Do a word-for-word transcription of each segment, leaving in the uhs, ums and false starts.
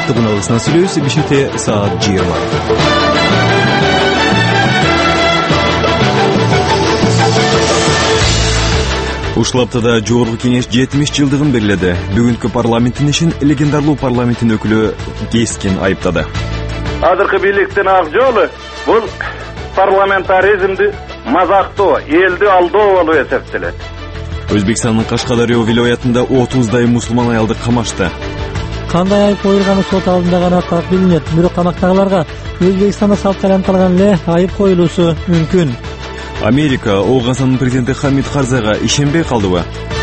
Аттыгын алысынан сүйлөбүз, бишинте саат жыйырма. Ушул аптада Жогорку Кеңеш жетимиш жылдыгын белгиледи. Бүгүнкү парламенттин ишин легендарлуу парламенттин өкүлү кескин айыптады. Азыркы бийликтин ак жолу бул парламентаризмди мазактоо, элди алдоо болуп эсептелет. Өзбекстандын Кашкадария вилоятында отуздай мусулман аялды камашты. Кандай айып коюлганы сот алдында гана так билинет. Бирок камактагыларга Өзбекстанда салт айлантылган эле айып коюлуусу мүмкүн. Америка Оогазанын президенти Хамид Карзайга ишенбей калдыбы?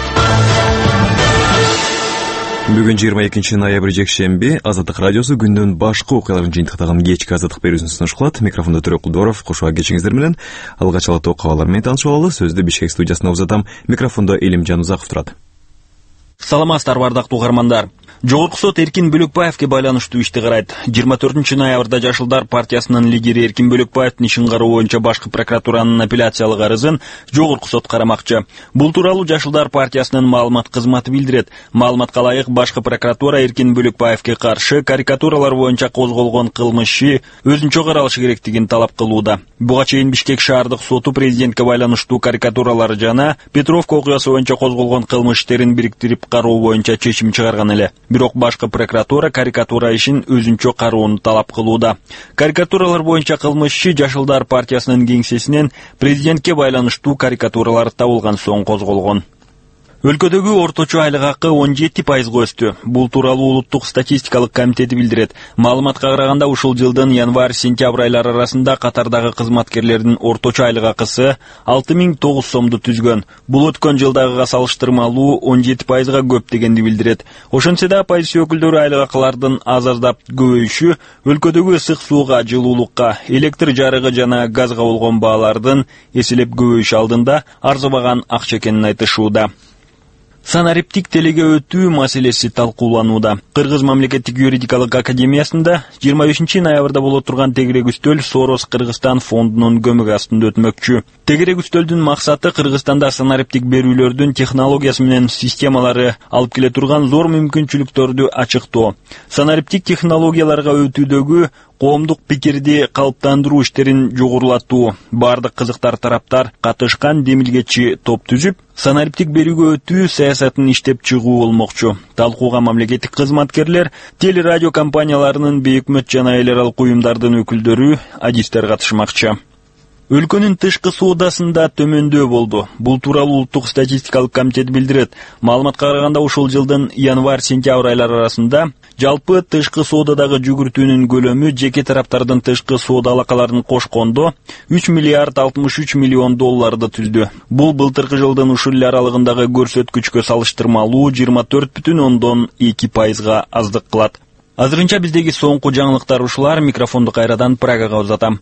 Бүгүн жыйырма экинчи ноябрь жекшемби. Азаттык радиосу күндүн башкы окуяларын жыйынтыктаган кечки азаттык берүүсүн сунуш кылат. Микрофондо Төрөк Кулдоров, кошуа кечиңиздер менен. Алгач ала ток кабарлар менен таанышып алалы. Сөздү Бишкек студиясына узатам. Микрофондо Элимжан Узаков турат. Саламатсыздар, бардактуу угармандар. Жогорку сот Эркин Бөлөкбаевге байланыштуу ишти карайт. жыйырма төртүнчү ноябрда Жашылдар партиясынын лидери Эркин Бөлөкбаевдин ишин кароо боюнча башкы прокуратуранын апелляциялык арызын Жогорку сот карамакчы. Бул тууралуу Жашылдар партиясынын маалымат кызматы билдирет. Маалыматка ылайык, башкы прокуратура Эркин Бөлөкбаевге каршы карикатуралар боюнча козголгон кылмышты өзүнчө каралышы керектигин талап кылууда. Буга чейин Бишкек шаардык соту президентке байланыштуу карикатуралар жана Петровка окуясы боюнча козголгон кылмыш иштерин бириктирип кароо боюнча чечим чыгарган эле. Бирок башкы прокуратура карикатура ишин өзүнчө кароону талап кылууда. Карикатуралар боюнча кылмышчы Жашылдар партиясынын кеңсесинен президентке байланыштуу карикатуралар табылган соң козголгон. Өлкөдөгү орточо айлык акы он жети пайызга өстү. Бул тууралуу Улуттук статистикалык комитети билдирет. Маалыматка караганда ушул жылдын январь-сентябрь айлары арасында катардагы кызматкерлердин орточо айлык акысы алты миң тогуз сомду түзгөн. Бул өткөн жылдагыга салыштырмалуу он жети пайызга көп дегенди билдирет. Ошентсе да оппозиция өкүлдөрү айлык акылардын аз-аздап көбөйүшү өлкөдөгү ысык сууга, жылуулукка, электр жарыгы жана газга болгон баалардын эселеп көбөйүшү алдында арзыбаган акча экенин айтышууда. Санариптик телеге өтүү маселеси талкууланууда. Кыргыз мамлекеттик юридикалык академиясында жыйырма бешинчи ноябрда боло турган тегерек үстөл Сорос Кыргызстан фондунун көмөгү астында өтмөкчү. Тегерек үстөлдүн максаты Кыргызстанда санариптик берүүлөрдүн технологиясы менен системалары алып келе турган зор мүмкүнчүлүктөрдү ачыктоо. Санариптик технологияларга өтүүдөгү коомдук пикирди калыптандыруу иштерин жогорулатуу. Бардык кызыктар тараптар катышкан демилгечи топ түзүп, санариптик берүүгө өтүү саясатын иштеп чыгуу болмокчу. Талкууга мамлекеттик кызматкерлер, телерадио компанияларынын, бейөкмөт жана эл аралык уюмдардын өкүлдөрү, адистер катышмакчы. Өлкөнүн тышкы соодасында төмөндөө болду. Бул тууралуу Улуттук статистикалык комитет билдирет. Маалыматка караганда ушул жылдын январь-сентябрь айлары арасында жалпы тышкы соодадагы жүгүртүүнүн көлөмү жеке тараптардын тышкы соода алакаларын кошкондо үч миллиард алтымыш үч миллион долларды түздү. Бул былтыркы жылдын ушул эл аралыгындагы көрсөткүчкө салыштырмалуу жыйырма төрт бүтүн ондон эки пайызга аздык кылат. Азырынча биздеги соңку жаңылыктар ушулар. Микрофонду кайрадан Прагага узатам.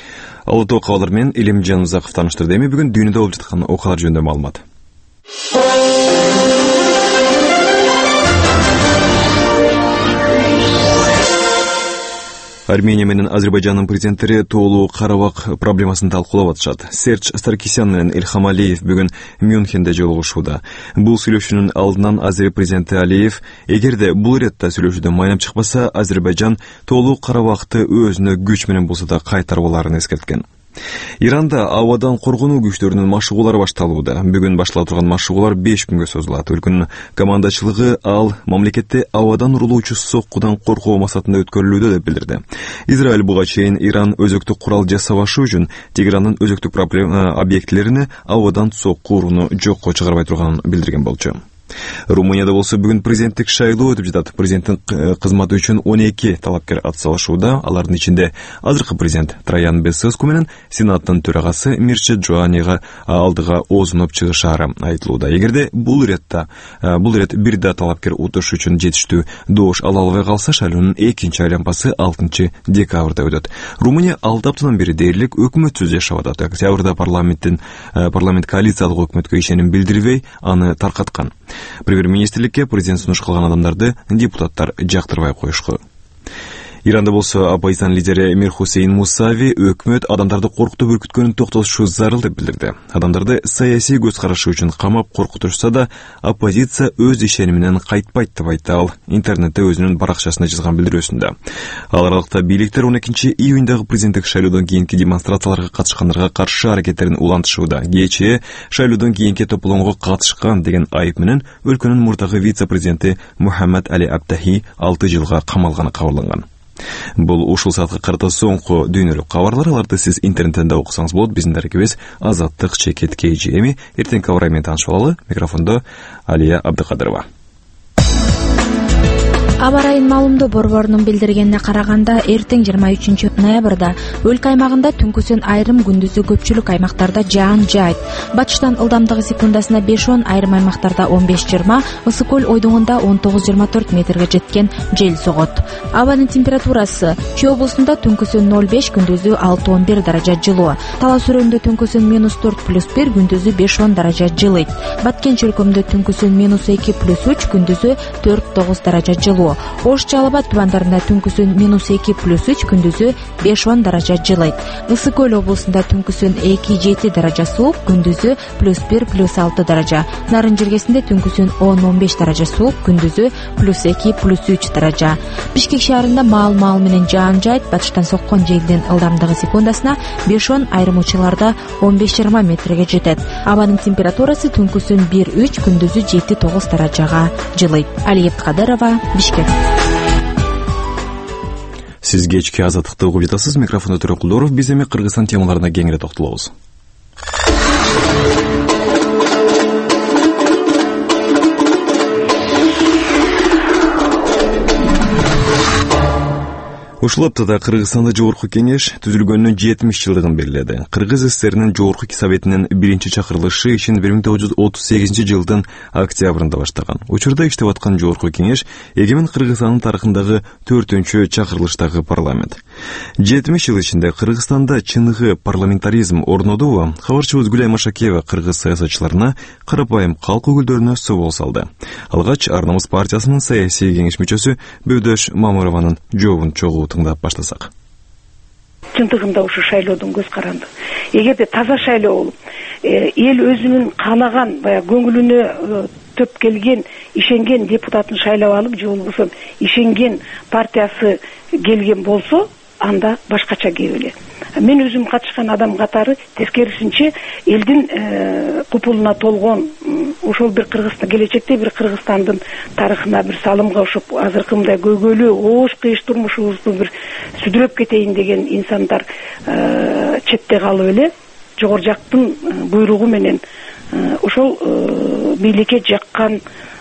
Ал ток кабарлар менен Элимжан Узаков тааныштырды. Эми бүгүн дүйнөдө болуп жаткан окуялар жөнүндө маалымат. Армения менен Азербайжандын президенттери тоолуу Карабак проблемасын талкуулап атышат. Серж Старкисян менен Илхам Алиев бүгүн Мюнхенде жолугушууда. Бул сүйлөшүүнүн алдынан Азер президенти Алиев, эгерде бул иретте сүйлөшүүдөн майнап чыкпаса, Азербайжан тоолуу Карабакты өзүнө күч менен болсо да кайтарып аларын эскерткен. Иранда абадан коргонуу күчтөрүнүн машыгуулары башталууда. Бүгүн баштала турган машыгуулар беш күнгө созулат. Өлкөнүн командачылыгы ал мамлекетте абадан урулуучу соккудан коркоо максатында өткөрүлүүдө деп билдирди. Израиль буга чейин Иран өзөктүк курал жасабашы үчүн Тегерандын өзөктүк проблема объектилерине абадан сокку урууну жокко чыгарбай турганын билдирген болчу. Румынияда болсо бүгүн президенттик шайлоо өтүп жатат. Президенттин кызматы үчүн он эки талапкер атсалышууда. Алардын ичинде азыркы президент Траян Бесеску менен Сенаттын төрагасы Мирчет Джоанига алдыга оозунуп чыгышаары айтылууда. Эгерде бул иретте бул ирет бир да талапкер утуш үчүн жетиштүү доош ала албай калса, шайлоонун экинчи айланпасы алтынчы декабрда өтөт. Румыния алты аптадан бери дээрлик өкмөтсүз жашап атат. Октябрда парламенттин парламент коалициялык өкмөткө ишеним билдирбей аны таркаткан. Премьер-министрликке президент сунуш кылган адамдарды депутаттар жактырбай коюшкан. Иранда болсо Оппозициянын лидери Мир Хусейн Мусави өкмөт адамдарды коркутуп үркүткөнүн токтотушу зарыл деп билдирди. Адамдарды саясий көз карашы үчүн камап коркутушса да, оппозиция өз ишениминен кайтпайт деп айтты ал интернетте өзүнүн баракчасына жазган билдирүүсүндө. Ал аралыкта бийликтер он экинчи июндагы президенттик шайлоодон кийинки демонстрацияларга катышкандарга каршы аракеттерин улантышууда. Кечээ шайлоодон кийинки топломго катышкан деген айып менен өлкөнүн мурдагы вице-президенти Мухаммад Али Абтахи алты жылга камалганы кабарланган. Бул ушул саатка карата соңку дүйнөлүк кабарлар. Аларды сиз интернеттен да окусаңыз болот. Биздин дарегибиз Азаттык чекит кей жи эми. Эртеңки кабар менен таанышып алалы. Микрофондо Алия Абдыкадырова. Аба ырайын маалымдоо борборунун билдиргенине караганда, эртең жыйырма үчүнчү ноябрда өлкө аймагында түнкүсүн айрым, күндүзү көпчүлүк аймактарда жаан жаайт. Батыштан ылдамдыгы секундасына беш он, айрым аймактарда он беш жыйырма, ысык көл ойдуңунда он тогуз жыйырма төрт метрге жеткен жел согот. Абанын температурасы Чүй облусунда түнкүсүн ноль беш, күндүзү алты он бир даража жылуу. Талас өрөөнүндө түнкүсүн минус төрт плюс бир, күндүзү беш он даража жылыйт. Баткенч өлкөмдө түнкүсүн минус эки плюс үч, күндүзү төрт тогуз даража жылуу. Ош Жалал Абад тубандарында түнкүсүн минус эки плюс үч, күндүзү беш он даража жылыйт. Ысык көл облусунда түнкүсүн эки жети даража суук, күндүзү плюс бир плюс алты даража. Нарын жергесинде түнкүсүн он он беш даража суук, күндүзү плюс эки плюс үч даража. Бишкек шаарында маал-маал менен жаан жаайт. Батыштан соккон желдин ылдамдыгы секундасына беш он, айрым учурларда он беш жыйырма метрге жетет. Абанын температурасы түнкүсүн бир үч, күндүзү жети тогуз даражага жылыйт. Алия Абдыкадырова, Бишкек. Сиз кечки Азаттыкты угуп жатасыз. Микрофондо Төрөк Кулдоров. Биз эми Кыргызстан темаларына кеңири токтолобуз. Ушул аптада Кыргызстанда Жогорку Кеңеш түзүлгөнүнүн жетимиш жылдыгын белгиледи. Кыргыз ССРинин Жогорку Советинин биринчи чакырылышы ишин бир миң тогуз жүз отуз сегизинчи жылдын октябрында баштаган. Учурда иштеп аткан Жогорку Кеңеш эгемен Кыргызстандын тарыхындагы төртүнчү чакырылыштагы парламент. жетимиш жыл ичинде Кыргызстанда чыныгы парламентаризм орнодубу? Кабарчыбыз Гүлай Машакеева кыргыз саясатчыларына, карапайым калк өкүлдөрүнө собол салды. Алгач Ар-Намыс партиясынын саясий кеңеш мүчөсү Бөөдөш Мамырованын жообун чогуу тыңдап баштасак. Чындыгында ушу шайлоодон көз каранды. Эгерде таза шайлоо болуп, эл өзүнүн каалаган, баягы көңүлүнө төп келген, ишенген депутатын шайлап алып, же болбосо ишенген партиясы келген болсо, анда башкача кеп эле. Мен өзүм катышкан адам катары тескерисинче элдин купулуна толгон ошол бир Кыргызстан, келечекте бир Кыргызстандын тарыхына бир салым кошуп, азыркымдай көйгөйлүү, оош кыйыш турмушубузду бир сүдүрөп кетейин деген инсандар четте калып эле, жогору жактын буйругу менен ошол бийликке жаккан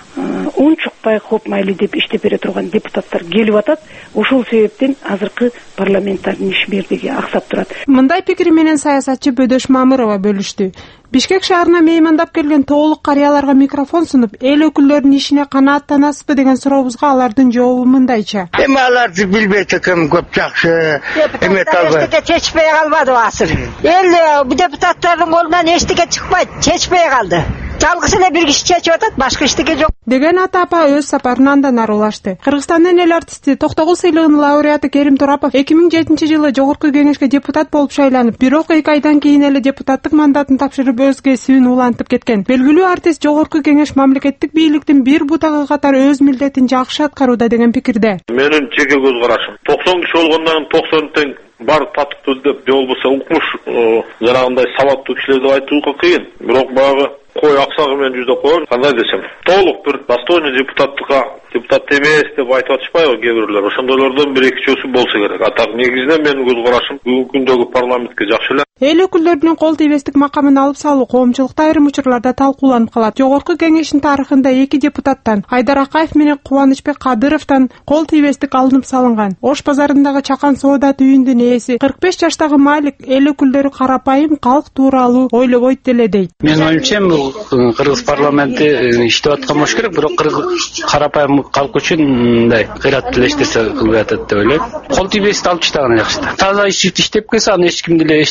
он чукпай хоп майли деп иштеп бере турган депутаттар келип атат. Ошол себептен азыркы парламенттардын ишмердиги аксап турат. Мындай пикири менен саясатчы Бөөдөш Мамырова бөлүштү. Бишкек шаарына меймандап келген тоолук карыяларга микрофон сунуп, эл өкүлдөрүнүн ишине канааттанасызбы деген сурообузга алардын жообу мындайча. Эми аларды билбейт экем, көп жакшы эме табы. Чечпей калбады азыр. Эл депутаттардын колунан эчтеке чыкпайт, чечпей калды. Жалгыз эле бир киши чечип атат, башка эчтеке жок. Деген ата апа өз сапарын андан ары улашты. Кыргызстандын эл артисти Токтогул сыйлыгынын лауреаты Керим Турапов эки миң жетинчи жылы Жогорку Кеңешке депутат болуп шайланып, бирок эки айдан кийин эле депутаттык мандатын тапшырып өз кесибин улантып кеткен. Белгилүү артист Жогорку Кеңеш мамлекеттик бийликтин бир бутагы катары өз милдетин жакшы аткарууда деген пикирде. Менин жеке көз карашым, токсон киши болгондон токсон тең бар татыктуу деп, же болбосо укмуш жанагындай сабаттуу кишилер деп айтууга кыйын. Бирок баягы кой аксагы менен жүздөп коелу, кандай десем, толук бир достойный депутаттыкка депутат эмес деп айтып атышпайбы кээ бирлер. Ошондойлордон бир экичөсү болсо керек. А так негизинен менин көз карашым бүгүнкү күндөгү парламентке жакшы эле. Эл өкүлдөрүнүн кол тийбестик макамын алып салуу коомчулукта айрым учурларда талкууланып калат. Жогорку Кеңештин тарыхында эки депутаттан, Айдар Акаев менен Кубанычбек Кадыровдон кол тийбестик алынып салынган. Ош базарындагы Чакан Соода үйүндүн ээси кырк беш жаштагы Малик эл өкүлдөрү карапайым калк тууралуу ойлобойт деле дейт. Мен оюмча Кыргыз парламенти иштеп аткан болуш керек, бирок карапайым калк үчүн мындай кыйрат тилештирсе кылып атат деп ойлойм. Кол тийбестик алып таштаган жакшы. Таза иштеп келсе, аны эч ким деле эч нерсе кылбайт.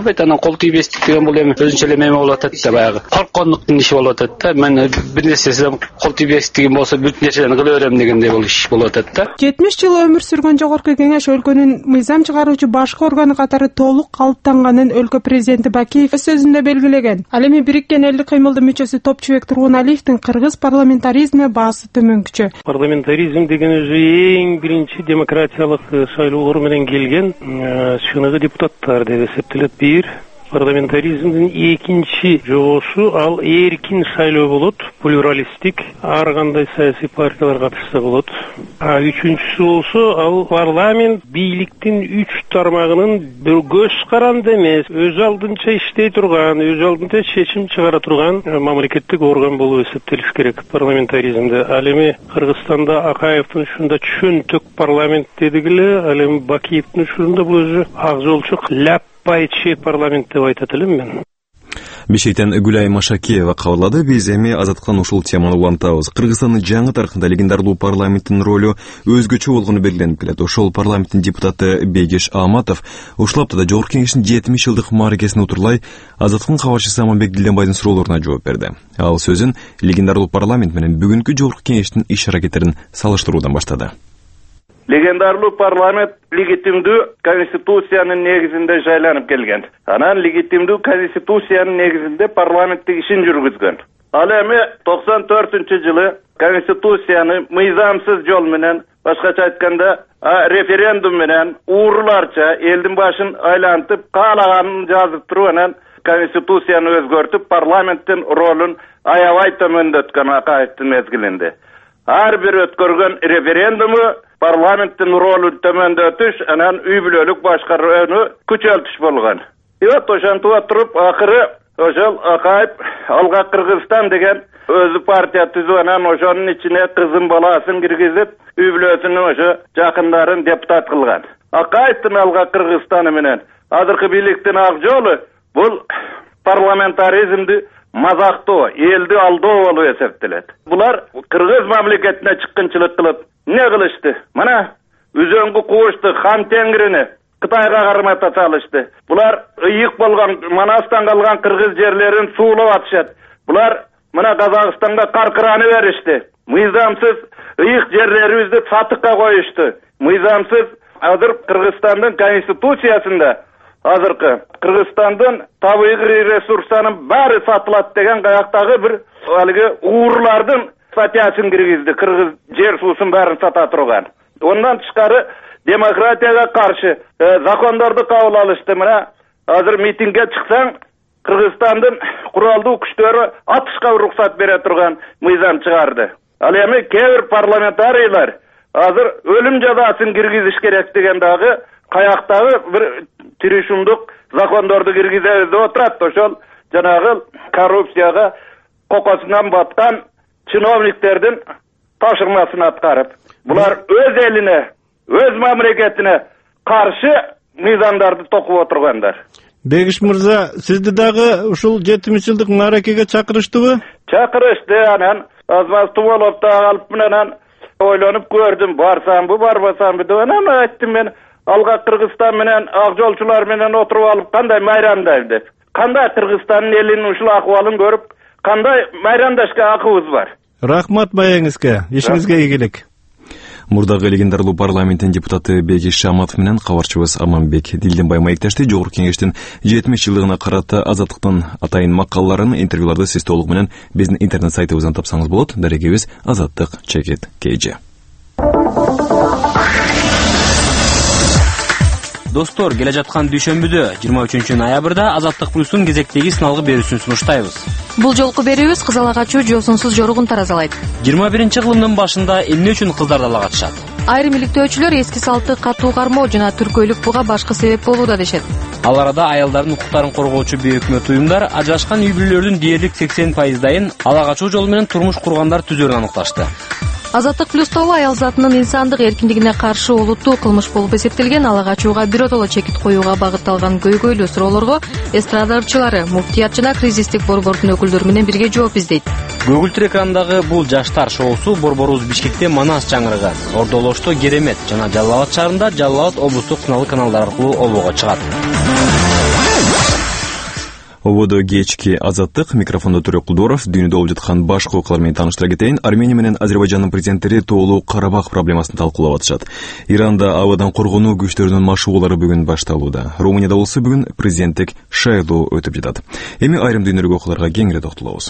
албайт. Анан кол тийбестик деген бул эми өзүнчө эле эме болуп атат да, баягы коркондуктун иши болуп атат да. Мен бир нерседен кол тийбестигим болсо бүт нерседен кыла берем дегендей бул иш болуп атат да. жетимиш жыл өмүр сүргөн жогорку кеңеш өлкөнүн мыйзам чыгаруучу башкы органы катары толук калыптанганын өлкө президенти Бакиев өз сөзүндө белгилеген. Ал эми Бириккен элдик кыймылдын мүчөсү Топчубек Тургуналиевдин кыргыз парламентаризме баасы төмөнкүчө. Парламентаризм деген өзү эң биринчи демократиялык шайлоолор менен келген чыныгы депутаттар деп эсептелет. Бир парламентаризмдин экинчи жобосу ал эркин шайлоо болот, плюралисттик, ар кандай саясий партиялар катышса болот. А үчүнчүсү болсо ал парламент бийликтин үч тармагынын бир көз каранды эмес, өз алдынча иштей турган, өз алдынча чечим чыгара турган мамлекеттик орган болуп эсептелиш керек парламентаризмде. Ал эми Кыргызстанда Акаевдин ушунда чөнтөк парламент дедик эле, ал эми Бакиевдин ушунда бул өзү ак жолчук ляп Байчи парламент деп айтат элем мен. Бишкектен Гүлай Машакиева кабарлады. Биз эми азаттыктан ушул теманы улантабыз. Кыргызстандын жаңы тарыхында легендарлуу парламенттин ролу өзгөчө болгону белгиленип келет. Ошол парламенттин депутаты Бегиш Аматов ушул аптада Жогорку Кеңештин жетимиш жылдык мааракесине утурлай азаттыктын кабарчысы Аманбек Дилденбайдын суроолоруна жооп берди. Ал сөзүн легендарлуу парламент менен бүгүнкү Жогорку Кеңештин иш аракеттерин салыштыруудан баштады. Легендарлуу парламент легитимдүү конституциянын негизинде жайланып келген. Анан легитимдүү конституциянын негизинде парламенттик ишин жүргүзгөн. Ал эми токсон төртүнчү жылы конституцияны мыйзамсыз жол менен, башкача айтканда референдум менен ууруларча элдин башын айлантып, каалаганын жазып туруп анан конституцияны өзгөртүп, парламенттин ролун аябай төмөндөткөн Акаевдин мезгилинде. Ар бир өткөргөн референдуму парламенттин ролун төмөндөтүш, анан үй бүлөлүк башкарууну күчөлтүш болгон. И вот ошентип туруп, акыры ошол Акаев Алга Кыргызстан деген өзү партия түзүп, анан ошонун ичине кызын баласын киргизип, үй бүлөсүнүн ошо жакындарын депутат кылган. Акаевдин Алга Кыргызстаны менен азыркы бийликтин ак жолу бул парламентаризмди мазактоо, элди алдоо болуп эсептелет. Булар кыргыз мамлекетине чыккынчылык кылып, не кылышты? Мына үзөңгү куушты, хан теңирини Кытайга кармата салышты. Булар ыйык болгон Манастан калган кыргыз жерлерин суулап атышат. Булар мына Казакстанга каркыраны беришти. Мыйзамсыз ыйык жерлерибизди сатыкка коюшту. Мыйзамсыз азыр Кыргызстандын конституциясында азыркы Кыргызстандын табигый ресурстарынын баары сатылат деген каяктагы бир алыгы уурлардын статьясын киргизди. Кыргыз жер суусун баарын сата турган. Ondan тышкары демократияга каршы закондорду кабыл алышты. Мына азыр митингге чыксаң, Кыргызстандын куралдуу күчтөрү атышка уруксат бере турган мыйзам чыгарды. Ал эми кээ бир парламентарийлар азыр өлүм жазасын киргизиш керек деген дагы каяктагы бир тиришумдук закондорду киргизебиз деп отурат. Ошол жанагы коррупцияга кокосунан баткан чиновниктердин тапшырмасын аткарып, булар өз элине, өз мамлекетине каршы мыйзамдарды токуп отургандар. Бегиш мырза, сизди дагы ушул жетимиш жылдык мааракеге чакырыштыбы? Чакырышты, анан азмаз болуп да калып менен ойлонуп көрдүм, барсамбы, барбасамбы деп анан айттым мен, Алга Кыргызстан менен ак жолчулар менен отуруп алып кандай майрандайм деп. Кандай Кыргызстандын элинин ушул акыбалын көрүп, кандай майрандашка акыбыз бар. Рахмат маеңизге, ишиңизге ийгилик. Мурдагы легендарлуу парламенттин депутаты Бегиш Аматов менен кабарчыбыз Аманбек Дилденбай маектешти. Жогорку Кеңештин жетимиш жылдыгына карата азаттыктын атайын макалаларын, интервьюларды сиз толук менен биздин интернет сайтыбыздан тапсаңыз болот. Дарегибиз азаттык чекит kg. Достор, келе жаткан дүйшөмбүдө жыйырма үчүнчү ноябрда Азаттык плюстун кезектеги сыналгы берүүсүн сунуштайбыз. Бул жолку берүүбүз кызыл агачуу жоосунсуз жоругун таразалайт. жыйырма биринчи кылымдын башында эмне үчүн кыздар дала катышат? Айрым иликтөөчүлөр эски салтты катуу кармоо жана түркөйлүк буга башкы себеп болууда дешет. Ал арада аялдардын укуктарын коргоочу бейөкмөт уюмдар ажырашкан үй бүлөлөрдүн дээрлик сексен пайыздайын ала качуу жолу менен турмуш кургандар түзөрүн аныкташты. Азаттык плюс тобу аял затынын инсандык эркиндигине каршы олуттуу кылмыш болуп эсептелген ала качууга биротоло чекит коюуга багытталган көйгөйлүү суроолорго эстрада ырчылары, муфтият жана кризистик борбордун өкүлдөрү менен бирге жооп издейт. Көгүлтүр экрандагы бул жаштар шоусу борборубуз Бишкекте Манас чаңырыгы, Ордолошто Керемет жана Жалал Абад шаарында Жалал Абад облустук сыналгы каналдар аркылуу обого чыгат. Ободо кечки Азаттык, микрофондо Төрөк Кулдоров, дүйнөдө болуп жаткан башка окуялар менен тааныштыра кетейин. Армения менен Азербайжандын президенттери тоолуу Карабах проблемасын талкуулап атышат. Иранда абадан коргонуу күчтөрүнүн машыгуулары бүгүн башталууда. Румынияда болсо бүгүн президенттик шайлоо өтүп жатат. Эми айрым дүйнөлүк окуяларга кеңири токтолобуз.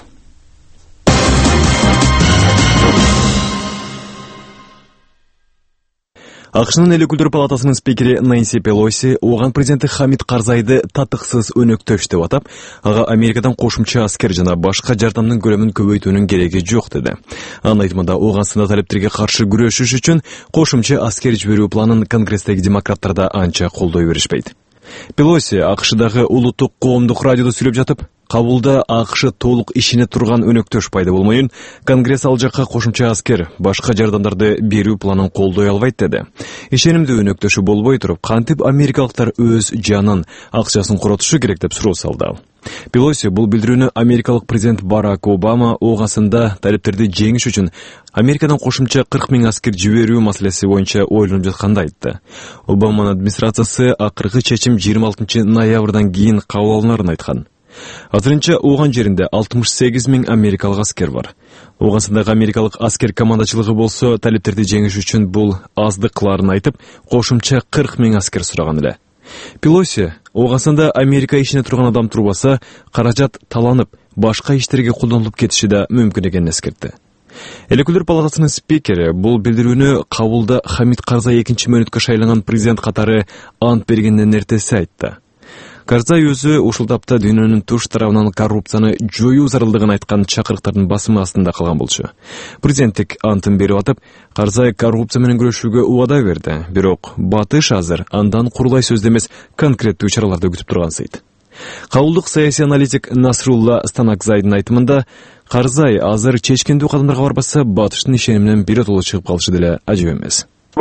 АКШнын эл өкүлдөр палатасынын спикери Нэнси Пелоси ооган президенти Хамид Карзайды татыксыз өнөктөш деп атап, ага Америкадан кошумча аскер жана башка жардамдын көлөмүн көбөйтүүнүн кереги жок деди. Анын айтымында Ооганстанда талептерге каршы күрөшүш үчүн кошумча аскер жиберүү планын Конгресстеги демократтар да анча колдой беришпейт. Пелоси АКШдагы улуттук коомдук радиодо сүйлөп жатып, кабулда АКШ толук ишине турган өнөктөш пайда болмоюн, Конгресс ал жакка кошумча аскер, башка жардамдарды берүү планын колдой албайт деди. Ишенимдүү өнөктөшү болбой туруп, кантип америкалыктар өз жанын, акчасын коротушу керек деп суроо салды. Пелоси бул билдирүүнү америкалык президент Барак Обама Ооганстанда талептерди жеңиш үчүн Америкадан кошумча кырк миң аскер жиберүү маселеси боюнча ойлонуп жатканда айтты. Обаманын администрациясы акыркы чечим жыйырма алтынчы ноябрдан кийин кабыл алынарын айткан. Азырынча Ооган жеринде алтымыш сегиз миң америкалык аскер бар. Ооганстандагы америкалык аскер командачылыгы болсо талептерди жеңиш үчүн бул аздык кыларын айтып, кошумча кырк миң аскер сураган эле. Пелоси Ооганстанда Америка ишине турган адам турбаса, каражат таланып, башка иштерге колдонулуп кетиши да мүмкүн экенин эскертти. Эл өкүлдөр палатасынын спикери бул билдирүүнү кабулда Хамид Карзай экинчи мөөнөткө шайланган президент катары ант бергенден эртеси айтты. Карзай өзү ушул тапта дүйнөнүн туш тарабынан коррупцияны жоюу зарылдыгын айткан чакырыктардын басымы астында калган болчу. Президенттик антын берип атып, Карзай коррупция менен күрөшүүгө убада берди, бирок батыш азыр андан курулай сөздө эмес конкреттүү чараларды күтүп тургансыйт. Кабулдук саясий аналитик Насрулла Станакзайдын айтымында, Карзай азыр чечкендүү кадамдарга барбаса, батыштын ишениминен биротоло чыгып калышы деле ажып эмес.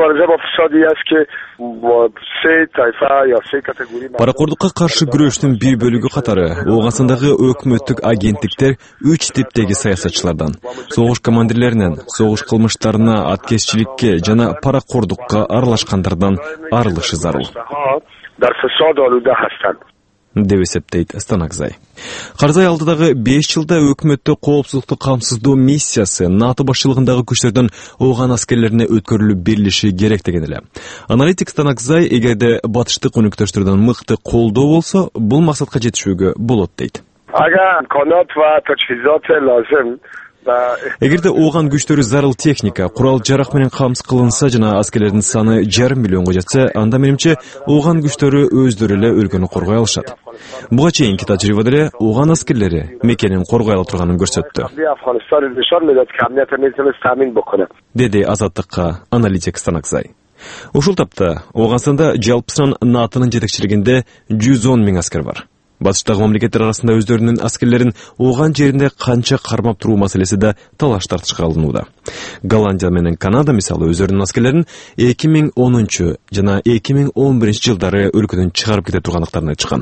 Паракордукка каршы күрөштүн бир бөлүгү катары Ооганстандагы өкмөттүк агенттиктер үч типтеги саясатчылардан, согуш командирлеринен, согуш кылмыштарына, аткезчиликке жана паракордукка аралашкандардан арылышы зарыл деп эсептейт Станакзай. Карзай алдыдагы беш жылда өкмөттө коопсуздукту камсыздоо миссиясы НАТО башчылыгындагы күчтөрдүн Ооган аскерлерине өткөрүлүп берилиши керек деген эле. Аналитик Станакзай эгерде батыштык өнөктөштөрдөн мыкты колдоо болсо, бул максатка жетишүүгө болот дейт. Эгерде Ооган күчтөрү зарыл техника, курал жарак менен камсыз кылынса жана аскерлердин саны жарым миллионго жетсе, анда менимче Ооган күчтөрү өздөрү эле өлкөнү коргой алышат. Буга чейинки тажрыйбада эле Ооган аскерлери мекенин коргой ала турганын көрсөттү, деди Азаттыкка аналитик Станакзай. Ушул тапта Ооганстанда жалпысынан НАТОнун жетекчилигинде жүз он миң аскер бар. Батыштагы мамлекеттер арасында өздөрүнүн аскерлерин Ооган жеринде канча кармап туруу маселеси да талаш тартышка алынууда. Голландия менен Канада мисалы өздөрүнүн аскерлерин эки миң онунчу жана эки миң он биринчи жылдары өлкөдөн чыгарып кете тургандыктарын айтышкан.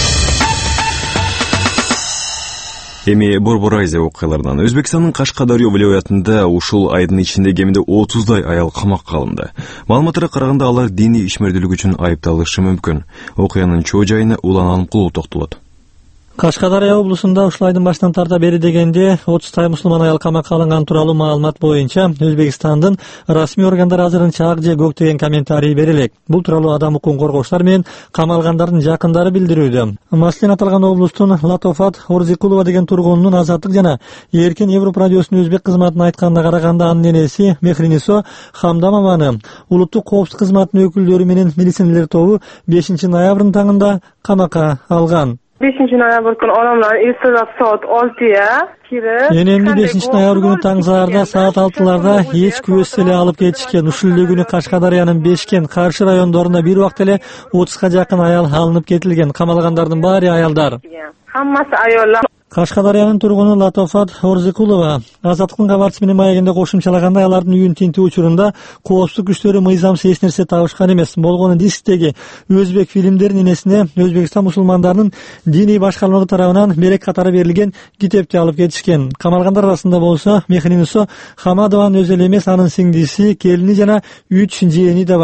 Эми Борбор Азия окуяларынан. Өзбекстандын Кашкадария вилаятында ушул айдын ичинде кеминде отуздай аял камакка алынды. Маалыматтарга караганда алар диний ишмердүүлүк үчүн айыпталышы мүмкүн. Окуянын чоо жайына Улан Алымкулов токтолот. Кашкадария облусунда ушул айдын башынан тарта бери дегенде отуздай мусулман аял камакка алынган тууралуу маалымат боюнча Өзбекстандын расмий органдары азырынча ак же көк деген комментарий бере элек. Бул тууралуу адам укугун коргоочулар менен камалгандардын жакындары билдирүүдө. Маселен аталган облустун Латофат Орзикулова деген тургунунун Азаттык жана Эркин Европа радиосунун өзбек кызматына айтканына караганда, анын энеси Мехринисо Хамдамованы улуттук коопсуздук кызматынын өкүлдөрү менен милиционерлер тобу бешинчи ноябрдын таңында камакка алган. бешинчи ноябрь күнү адамдар эртелеп саат алтыга кирип, Энемди бешинчи ноябрь күнү таң заарда саат алтыларда эч күбөсүз эле алып кетишкен. Ушул эле күнү Кашкадариянын Бешкен, Каршы райондорунда бир убакта эле отузга жакын аял алынып кетилген. Камалгандардын баары аялдар. Хаммасы аялдар. Кашкадариянын тургуну Латофат Орзикулова Азаттыктын кабарчысы менен маегинде кошумчалаганда, алардын үйүн тинтүү учурунда коопсуздук күчтөрү мыйзамсыз эч нерсе табышкан эмес. Болгону дисктеги өзбек фильмдеринин энесине Өзбекстан мусулмандарынын диний башкармалыгы тарабынан мерек катары берилген китепти алып кетишкен. Камалгандар арасында болсо Мехринисо Хамадованын өзү эле эмес, анын сиңдиси, келини жана үч жээни да бар.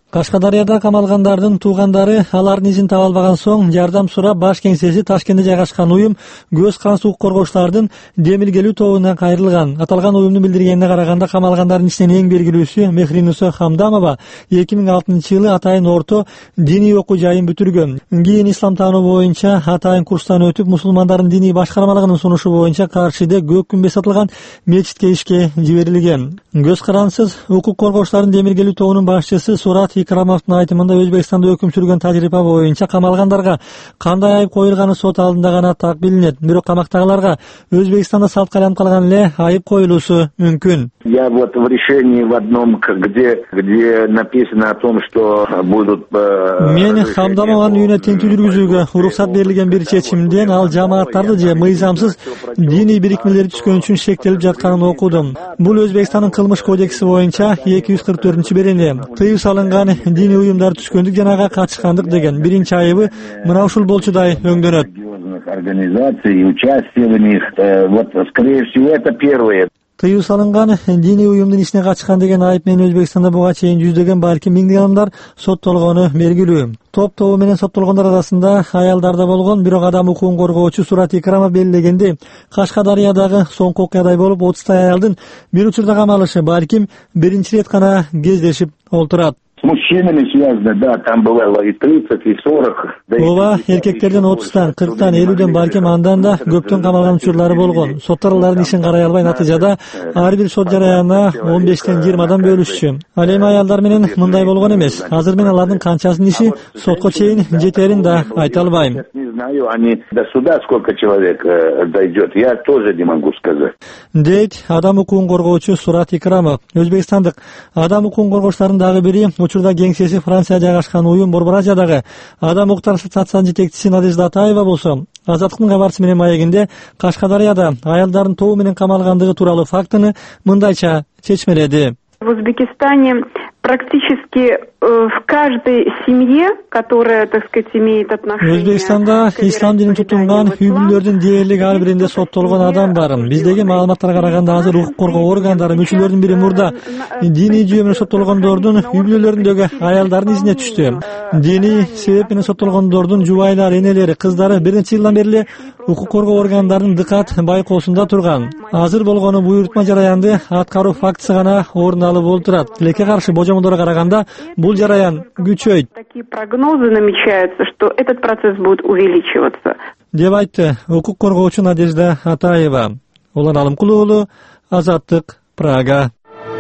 Кашкадарияда камалгандардын туугандары алардын изин таба албаган соң жардам сурап баш кеңсеси Ташкентте жайгашкан уюм көз каранды укук коргоочулардын демилгелүү тобуна кайрылган. Аталган уюмдун билдиргенине караганда камалгандардын ичинен эң белгилүүсү Мехринуса Хамдамова эки миң алтынчы жылы Атайын орто диний окуу жайын бүтүргөн. Кийин ислам таануу боюнча Атайын курстан өтүп, мусулмандардын диний башкармалыгынын сунушу боюнча Каршыда көк күмбөз сатылган мечитке ишке жиберилген. Көз карансыз укук коргоочулардын демилгелүү тобунун башчысы Сурат Икрамовдун айтымында Өзбекстанда өкүм сүргөн тажрыйба боюнча камалгандарга кандай айып коюлганы сот алдында гана так билинет. Бирок камактагыларга Өзбекстанда салт калам калган эле айып коюлуусу мүмкүн. Я вот в решении в одном, где где написано о том, что будут Мен Хамдамованын үйүнө тинтүү жүргүзүүгө уруксат берилген бир чечимден ал жамааттарды же мыйзамсыз диний бирикмелерди түзгөн үчүн шектелип жатканын окудум. Бул Өзбекстандын кылмыш кодекси боюнча эки жүз кырк төртүнчү берене. Тыюу салынган диний уюмдар түшкөндүк жанага катышкандык деген биринчи айыбы мына ушул болчудай өңдөнөт. Организации, участие в них, вот, скорее всего, это первое. Тыюу салынган диний уюмдун ичине катышкан деген айып менен Өзбекстанда буга чейин жүздөгөн, балким миңдеген адамдар соттолгону белгилүү. Топ тобу менен соттолгондор арасында аялдар да болгон, бирок адам укугун коргоочу Сурат Икрамов белгилегендей, Кашкадариядагы соңку окуядай болуп отуздай аялдын бир учурда камалышы балким биринчи ирет гана кездешип олтурат. С мужчинами связано, да, там бывало и тридцать, и сорок. Ооба, эркектерден отуздан, кырктан, элүүдөн, балким андан да көптөн камалган учурлары болгон. Соттор алардын ишин карай албай, натыйжада ар бир сот жараянына он бештен жыйырмадан бөлүшчү. Ал эми аялдар менен мындай болгон эмес. Азыр мен алардын канчасынын иши сотко чейин жетерин да айта албайм. Не знаю, они до суда сколько человек дойдет, я тоже не могу сказать. Дейт адам укугун коргоочу Сурат Икрамов. Өзбекстандык адам укугун коргоочулардын дагы бири учурда кеңсеси Франция жайгашкан уюм Борбор Азиядагы адам укуктар ассоциациясынын жетекчиси Надежда Атаева болсо, Азаттыктын кабарчысы менен маегинде Кашкадарияда аялдардын тобу менен камалгандыгы тууралуу фактыны мындайча чечмеледи. В Узбекистане практически в каждой семье, которая, так сказать, имеет отношение... Өзбекстанда ислам динин тутунган үй бүлөлөрдүн дээрлик ар биринде соттолгон адам бар. Биздеги маалыматтарга караганда азыр укук коргоо органдары мүчөлөрүнүн бири мурда диний жүйө менен соттолгондордун үй бүлөлөрүндөгү аялдардын изине түштү. Диний себеп менен соттолгондордун жубайлары, энелери, кыздары бир нече жылдан бери эле укук коргоо органдарынын дыкат байкоосунда турган. Азыр болгону буйрутма жараянды аткаруу фактысы гана орун алып олтурат. Тилекке каршы божомолдорго караганда бул жараян күчөйт. Такие прогнозы намечаются, что этот процесс будет увеличиваться. Деп айтты укук коргоочу Надежда Атаева. Улан Алымкулуу уулу, Азаттык, Прага.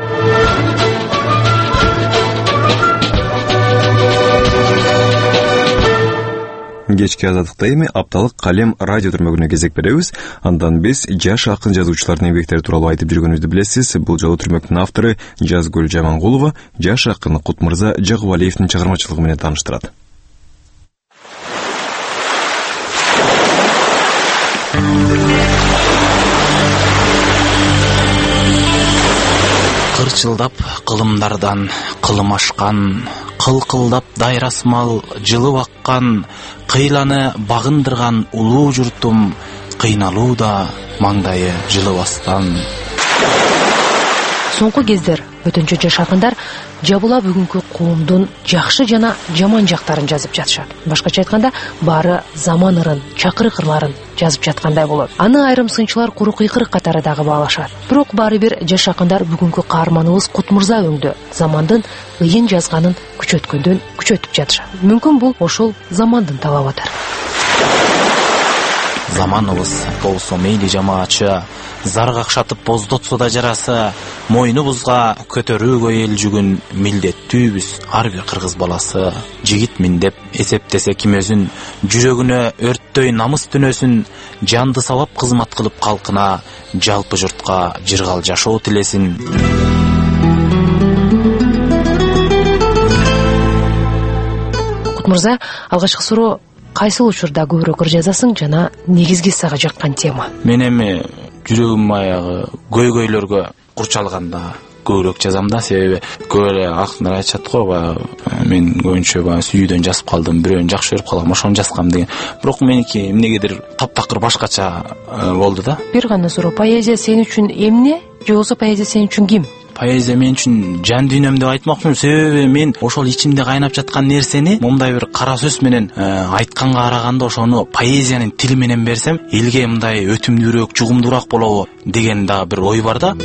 Кечки Азаттыкта эми апталык Калем радио түрмөгүнө кезек беребиз. Андан биз жаш акын жазуучулардын эмгектери тууралуу айтып жүргөнүбүздү билесиз. Бул жолу түрмөктүн автору Жазгүл Жамангулова жаш акын Кутмырза Жагыбалиевдин чыгармачылыгы менен тааныштырат. Кырчылдап кылымдардан кылым ашкан, кылкылдап дайрасмал жылып аккан, кыйланы багындырган улуу журтум, кыйналууда маңдайы жылыбастан. Соңку кездер өтөнчө жаш акындар жабыла бүгүнкү коомдун жакшы жана жаман жактарын жазып жатышат. Башкача айтканда, баары заман ырын, чакырык ырларын жазып жаткандай болот. Аны айрым сынчылар куру кыйкырык катары дагы баалашат. Бирок баары бир жаш акындар бүгүнкү каарманыбыз Кутмырза өңдө замандын ыйын жазганын күчөткөндөн күчөтүп жатышат. Мүмкүн бул ошол замандын талабы атар. Заманыбыз болсо мейли жамаачы, зар какшатып боздотсо да жарасы, мойнубузга көтөрүүгө эл жүгүн, милдеттүүбүз ар бир кыргыз баласы. Жигитмин деп эсептесе ким өзүн, жүрөгүнө өрттөй намыс түнөсүн, жанды салап кызмат кылып калкына, жалпы журтка жыргал жашоо тилесин. Кутмырза, алгачкы суроо, кайсыл учурда көбүрөөк ыр жазасың жана негизги сага жаккан тема? Мен эми жүрөгүм аягы көйгөйлөргө курчалганда көбүрөөк жазам да, себеби көп эле акындар айтышат го, баягы мен көбүнчө баягы сүйүүдөн жазып калдым, бирөөнү жакшы көрүп калгам, ошону жазгам деген. Бирок меники эмнегедир таптакыр башкача болду да. Бир гана суроо, поэзия сен үчүн эмне, же болбосо поэзия сен үчүн ким? поэзия мен үчүн жан дүйнөм деп айтмакчымын. Себеби мен ошол ичимде кайнап жаткан нерсени мындай бир кара сөз менен айтканга караганда ошону поэзиянын тили менен берсем, элге мындай өтүмдүүрөөк, жугумдуураак болобу деген да бир ой бар да.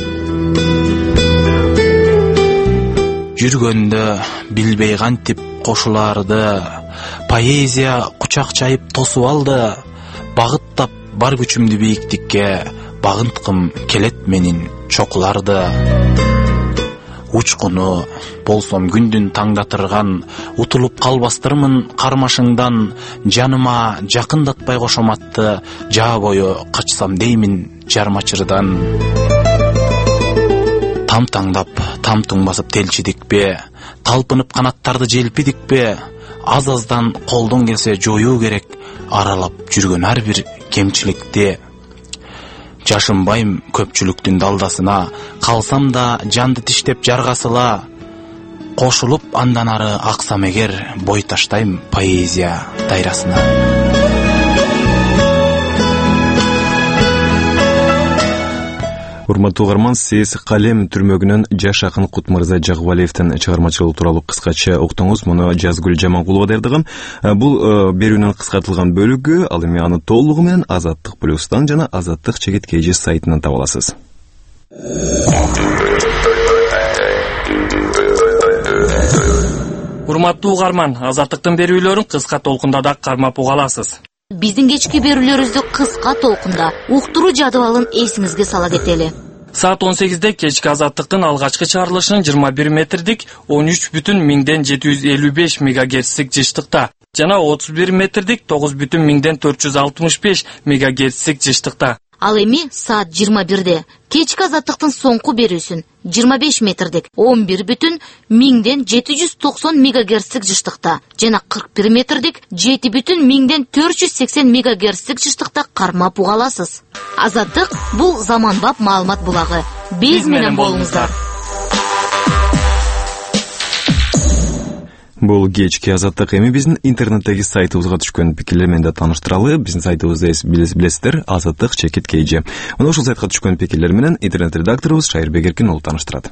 Жүргөндө билбей кантип кошуларды, поэзия кучак чайып тосуп алды. Багыттап бар күчүмдү бийиктикке, багынткым келет менин чокуларды. Учкуну болсом күндүн таңдатырган, утулуп калбастырмын кармашыңдан, жаныма жакындатпай кошоматты, жаа бою качсам деймин жармачырдан. Там таңдап, там туң басып телчидикпе, талпынып канаттарды желпидикпе, аз-аздан колдон келсе жоюу керек, аралап жүргөн ар бир кемчиликти. Жашынбайм көпчүлүктүн далдасына, калсам да жанды тиштеп жаргасыла, кошулуп андан ары аксам эгер, бой таштайм поэзия дайрасына. Урматтуу угарман, сиз Калем түрмөгүнөн Жаш акын Кутмырза Жагыбалиевдин чыгармачылыгы тууралуу кыскача уктуңуз. Муну Жазгүл Жамангулова даярдаган. Бул берүүнүн кыскартылган бөлүгү, ал эми аны толугу менен Азаттык плюстан жана Азаттык чекит kg сайтынан таба аласыз. Урматтуу угарман, Азаттыктын берүүлөрүн кыска толкунда да кармап уга аласыз. Биздин кечки берүүлөрүбүздү кыска толкунда уктуруу жадыбалын эсиңизге сала кетели. Саат он сегизде кечки Азаттыктын алгачкы чыгарылышын жыйырма бир метрдик он үч бүтүн миңден жети жүз элүү беш мегагерцтик жыштыкта жана отуз бир метрдик тогуз бүтүн миңден төрт жүз алтымыш беш мегагерцтик жыштыкта. Ал эми саат жыйырма бирде кечки Азаттыктын соңку берүүсүн жыйырма беш метрдик он бир бүтүн миңден жети жүз токсон мегагерцтик жыштыкта жана кырк бир метрдик жети бүтүн миңден төрт жүз сексен мегагерцтик жыштыкта кармап уга аласыз. Азаттык бул заманбап маалымат булагы. Биз менен болуңуздар. Бул кечки Азаттык. Эми биздин интернеттеги сайтыбызга түшкөн пикирлер менен да тааныштыралы. Биздин сайтыбызды билесиздер, Азаттык чекит kg. Мына ушул сайтка түшкөн пикирлер менен интернет редакторубуз Шайырбек Эркин уулу тааныштырат.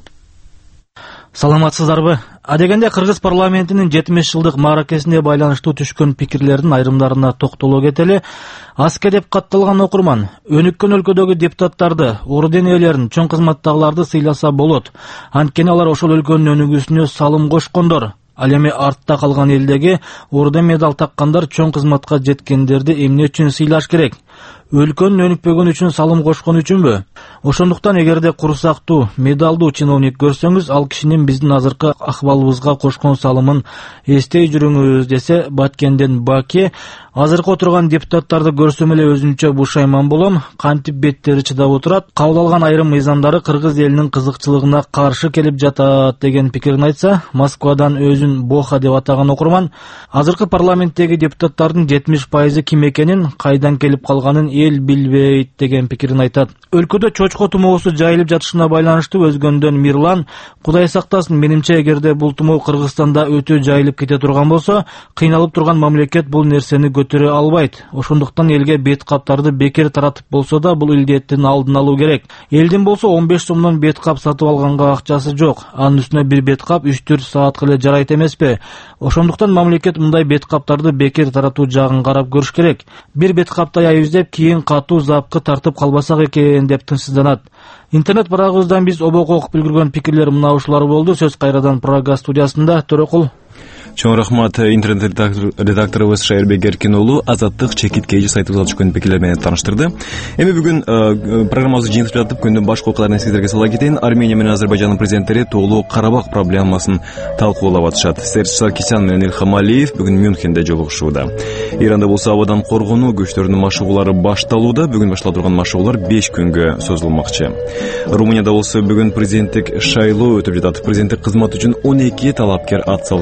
Саламатсыздарбы? Адегенде Кыргыз парламентинин жетимиш жылдык мааракесине байланыштуу түшкөн пикирлердин айрымдарына токтоло кетели. Аске деп катталган окурман өнүккөн өлкөдөгү депутаттарды, орден ээлерин, чоң кызматтагыларды сыйласа болот. Анткени алар ошол өлкөнүн өнүгүүсүнө салым кошкондор. Ал эми артта калган элдеги орден медал таккандар, чоң кызматка жеткендерди эмне үчүн сыйлаш керек? Өлкөнүн өнүкпөгөн үчүн салым кошкон үчүнбү? Ошондуктан эгерде курсактуу, медалдуу чиновник көрсөңүз, ал кишинин биздин азыркы акыбалыбызга кошкон салымын эстей жүрүңүз, десе Баткенден Баки. Азыркы отурган депутаттарды көрсөм эле өзүнчө бушайман болом, кантип беттери чыдап отурат, кабыл алган айрым мыйзамдары кыргыз элинин кызыкчылыгына каршы келип жатат деген пикирин айтса, Москвадан өзүн Боха деп атаган окурман азыркы парламенттеги депутаттардын жетимиш пайызы ким экенин, кайдан келип калганын эл билбейт деген пикирин айтат. Өлкөдө чочко тумоосу жайылып жатышына байланыштуу өзгөндөн Мирлан: Кудай сактасын, менимче эгерде бул тумоо Кыргызстанда өтө жайылып кете турган болсо, кыйналып турган мамлекет бул нерсени көтөрө албайт. Ошондуктан элге бет каптарды бекер таратып болсо да бул илдеттин алдын алуу керек. Элдин болсо он беш сомдон бет кап сатып алганга акчасы жок. Анын үстүнө бир бет кап үч төрт саатка эле жарайт эмеспи? Ошондуктан мамлекет мындай бет каптарды бекер таратуу жагын карап көрүш керек. Бир бет каптай айыздеп, кийин катуу запкы тартып калбасак экен деп тынчсызданат. Интернет барагыбыздан биз обок окуп үлгүргөн пикирлер мына ушулар болду. Сөз кайрадан Прага студиясында. Төрөкул. Чоң рахмат. Интернет редакторубуз Шайырбек Эркин уулу Азаттык чекит kg сайтыбызга түшкөн пикирлер менен тааныштырды. Эми бүгүн программабызды жыйынтып жатып, күндүн башкы окуяларын сиздерге сала кетейин. Армения менен Азербайжандын президенттери тоолуу Карабак проблемасын талкуулап атышат. Серж Саркисян менен Ильхам Алиев бүгүн Мюнхенде жолугушууда. Иранда болсо абадан коргонуу күчтөрүнүн машыгуулары башталууда. Бүгүн баштала турган машыгуулар беш күнгө созулмакчы. Румынияда болсо бүгүн президенттик шайлоо өтүп жатат. Президенттик кызмат үчүн он эки талапкер ат салышууда. Алардын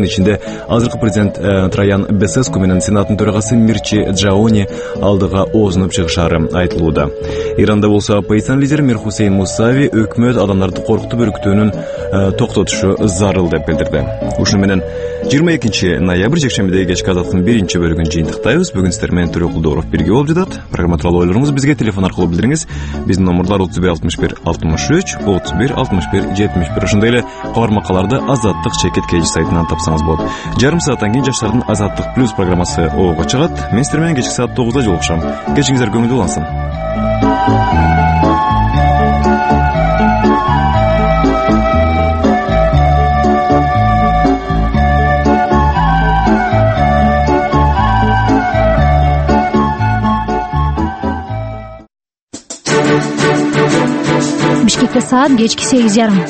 Алардын ичинде азыркы президент Траян Бесеску менен Сенаттын төрагасы Мирчи Джаони алдыга оозунуп чыгышаары айтылууда. Иранда болсо оппозицион лидери Мир Хусейн Мусави өкмөт адамдарды коркутуп өрүктөөнүн токтотушу зарыл деп билдирди. Ушуну менен жыйырма экинчи ноябрь жекшембидеги кечки азаттын биринчи бөлүгүн жыйынтыктайбыз. Бүгүн сиздер менен Төрө Кулдоров бирге болуп жатат. Программа тууралуу ойлоруңузду бизге телефон аркылуу билдириңиз. Биздин номерлар отуз бир алтымыш бир алтымыш үч, отуз бир алтымыш бир жетимиш бир. Ошондой эле кабар макаларды Азаттык чекит кеж сайтынан тапсаңыз болот. Жарым сааттан кийин жаштардын Азаттык плюс программасы оого чыгат. Мен сиздер менен кечки саат тогузда жолугушам. Кечиңиздер көңүлдүү улансын. Бишкекте саат кечки сегиз жарым.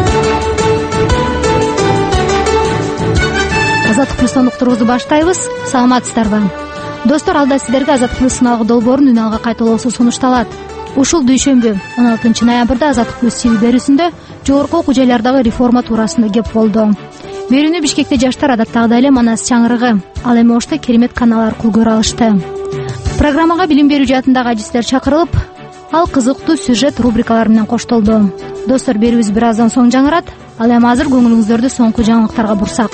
Азаттык плюстан уктуруубузду баштайбыз. Саламатсыздарбы? Достор, алда сиздерге Азаттык плюс сыналгы долбоорунун үн алга кайталоосу сунушталат. Ушул дүйшөмбү он алтынчы ноябрда Азаттык плюс ти ви берүүсүндө жогорку окуу жайлардагы реформа туурасында кеп болду. Берүүнү Бишкекте жаштар адаттагыдай эле Манас чаңырыгы, ал эми Ошто Керемет канал аркылуу көрө алышты. Программага билим берүү жаатындагы ажистер чакырылып, ал кызыктуу сюжет рубрикалар менен коштолду. Достор, берүүбүз бир аздан соң жаңырат. Ал эми азыр көңүлүңүздөрдү соңку жаңылыктарга бурсак.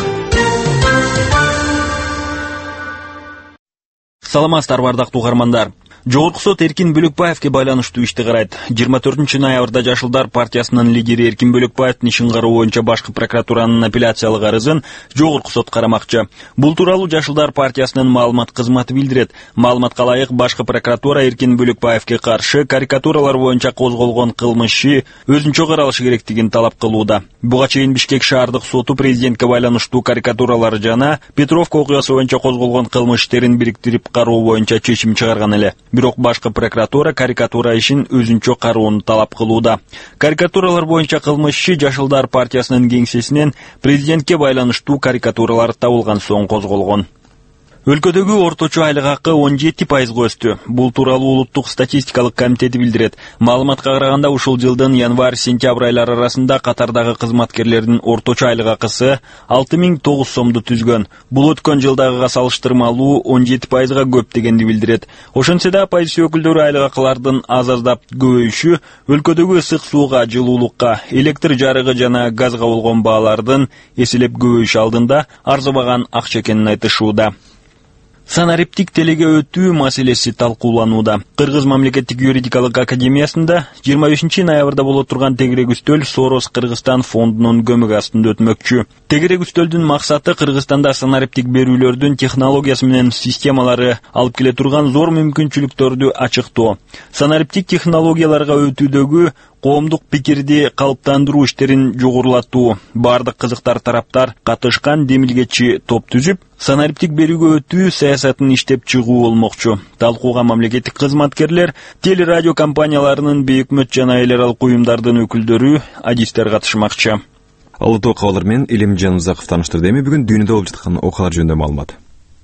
Саламатсыздарбы, ардактуу угармандар. Жогорку сот Эркин Бөлөкбаевке байланыштуу ишти карайт. жыйырма төртүнчү ноябрда Жашылдар партиясынын лидери Эркин Бөлөкбаевдин ишин кароо боюнча башкы прокуратуранын апелляциялык арызын жогорку сот карамакчы. Бул тууралуу Жашылдар партиясынын маалымат кызматы билдирет. Маалыматка ылайык, башкы прокуратура Эркин Бөлөкбаевке каршы карикатуралар боюнча козголгон кылмышты өзүнчө каралышы керектигин талап кылууда. Буга чейин Бишкек шаардык соту президентке байланыштуу карикатуралар жана Петровка окуясы боюнча козголгон кылмыш иштерин бириктирип кароо боюнча чечим чыгарган эле. Бирок башкы прокуратура карикатура ишин өзүнчө кароону талап кылууда. Карикатуралар боюнча кылмышчы Жашылдар партиясынын кеңсесинен президентке байланыштуу карикатуралар табылган соң козголгон. Өлкөдөгү орточо айлык акы он жети пайызга өстү. Бул тууралуу Улуттук статистикалык комитети билдирет. Маалыматка караганда ушул жылдын январь-сентябрь айлары арасында катардагы кызматкерлердин орточо айлык акысы алты миң тогуз сомду түзгөн. Бул өткөн жылдагыга салыштырмалуу он жети пайызга көп дегенди билдирет. Ошентсе да оппозиция өкүлдөрү айлык акылардын аз-аздап көбөйүшү өлкөдөгү ысык сууга, жылуулукка, электр жарыгы жана газга болгон баалардын эселеп көбөйүшү алдында арзыбаган акча экенин айтышууда. Санариптик телеге өтүү маселеси талкууланууда. Кыргыз мамлекеттик юридикалык академиясында жыйырма бешинчи ноябрда боло турган тегерек үстөл Сорос Кыргызстан фондунун көмөк астында өтмөкчү. Тегерек үстөлдүн максаты Кыргызстанда санариптик берүүлөрдүн технологиясы менен системалары алып келе турган зор мүмкүнчүлүктөрдү ачыктоо. Санариптик технологияларга өтүүдөгү коомдук пикирди калыптандыруу иштерин жогорулатуу. Бардык кызыктар тараптар катышкан демилгечи топ түзүп, санариптик берүүгө өтүү саясатын иштеп чыгуу болмокчу. Талкууга мамлекеттик кызматкерлер, телерадио компанияларынын, бейөкмөт жана эл аралык уюмдардын өкүлдөрү, адистер катышмакчы. Алты окуялар менен Илимжан Узаков тааныштырды. Эми бүгүн дүйнөдө болуп жаткан окуялар жөнүндө маалымат.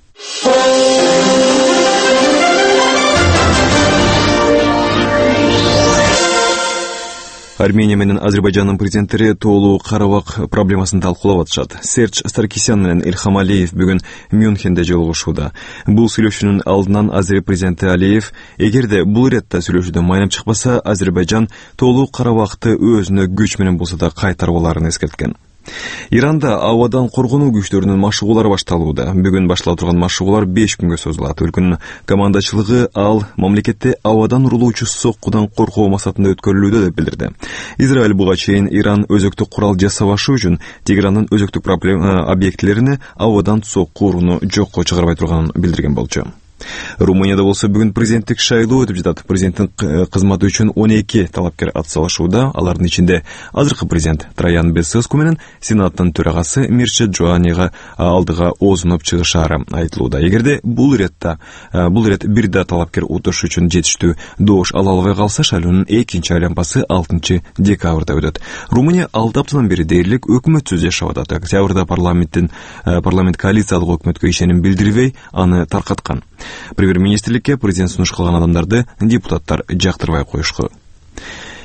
Армения менен Азербайжандын президенттери тоолуу Карабак проблемасын талкуулап атышат. Серж Саркисян менен Ильхам Алиев бүгүн Мюнхенде жолугушууда. Бул сүйлөшүүнүн алдынан Азер президенти Алиев, эгерде бул иретте сүйлөшүүдөн майнап чыкпаса, Азербайжан тоолуу Карабакты өзүнө күч менен болсо да кайтарып аларын эскерткен. Иранда абадан коргонуу күчтөрүнүн машыгуулары башталууда. Бүгүн баштала турган машыгуулар беш күнгө созулат. Өлкөнүн командачылыгы ал мамлекетте абадан урулуучу соккудан коркоо максатында өткөрүлүүдө деп билдирди. Израиль буга чейин Иран өзөктүк курал жасабашы үчүн Тегерандын өзөктүк проблема объектилерине абадан сокку урууну жокко чыгарбай турганын билдирген болчу. Румынияда болсо бүгүн президенттик шайлоо өтүп жатат. Президенттин кызматы үчүн он эки талапкер атсалышууда. Алардын ичинде азыркы президент Траян Бесеску менен Сенаттын төрагасы Мирчи Джоанига алдыга оозунуп чыгышаары айтылууда. Эгерде бул иретте бул ирет бир да талапкер утуш үчүн жетиштүү добуш ала албай калса, шайлоонун экинчи айланпасы алтынчы декабрда өтөт. Румыния алты аптадан бери дээрлик өкмөтсүз жашап атат. Октябрда парламенттин парламент коалициялык өкмөткө ишеним билдирбей, аны таркаткан. Премьер-министрликке президент сунуш кылган адамдарды депутаттар жактырбай коюшкан.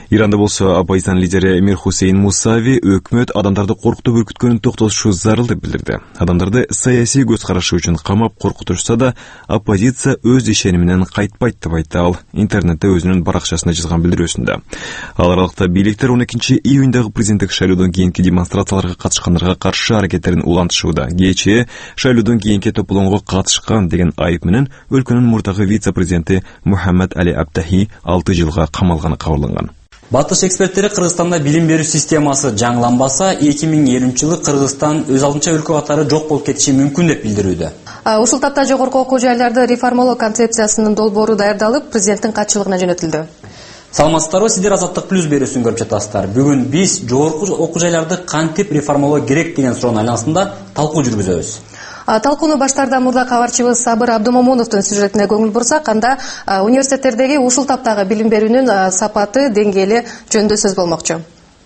Иранда болсо оппозициянын лидери Эмир Хусейн Мусави өкмөт адамдарды коркутуп үркүткөнүн токтотушу зарыл деп билдирди. Адамдарды саясий көз карашы үчүн камап коркутушса да, оппозиция өз ишениминен кайтпайт деп айтты ал интернетте өзүнүн баракчасына жазган билдирүүсүндө. Ал аралыкта бийликтер он экинчи июндагы президенттик шайлоодон кийинки демонстрацияларга катышкандарга каршы аракеттерин улантышууда. Кечээ шайлоодон кийинки тополоңго катышкан деген айып менен өлкөнүн мурдагы вице-президенти Мухаммад Али Абтахи алты жылга камалганы кабарланган. Батыш эксперттери Кыргызстанда билим берүү системасы жаңыланбаса, эки миң элүүнчү жылы Кыргызстан өз алдынча өлкө катары жок болуп кетиши мүмкүн деп билдирүүдө. Ушул тапта жогорку окуу жайларды реформалоо концепциясынын долбоору даярдалып, президенттин катчылыгына жөнөтүлдү. Саламатсыздарбы, сиздер Азаттык плюс берүүсүн көрүп жатасыздар. Бүгүн биз жогорку окуу жайларды кантип реформалоо керек деген суроонун айланасында талкуу жүргүзөбүз. Талкууну баштаардан мурда кабарчыбыз Сабыр Абдумомуновдун сюжетине көңүл бурсак, анда университеттердеги ушул таптагы билим берүүнүн сапаты, деңгээли жөнүндө сөз болмокчу.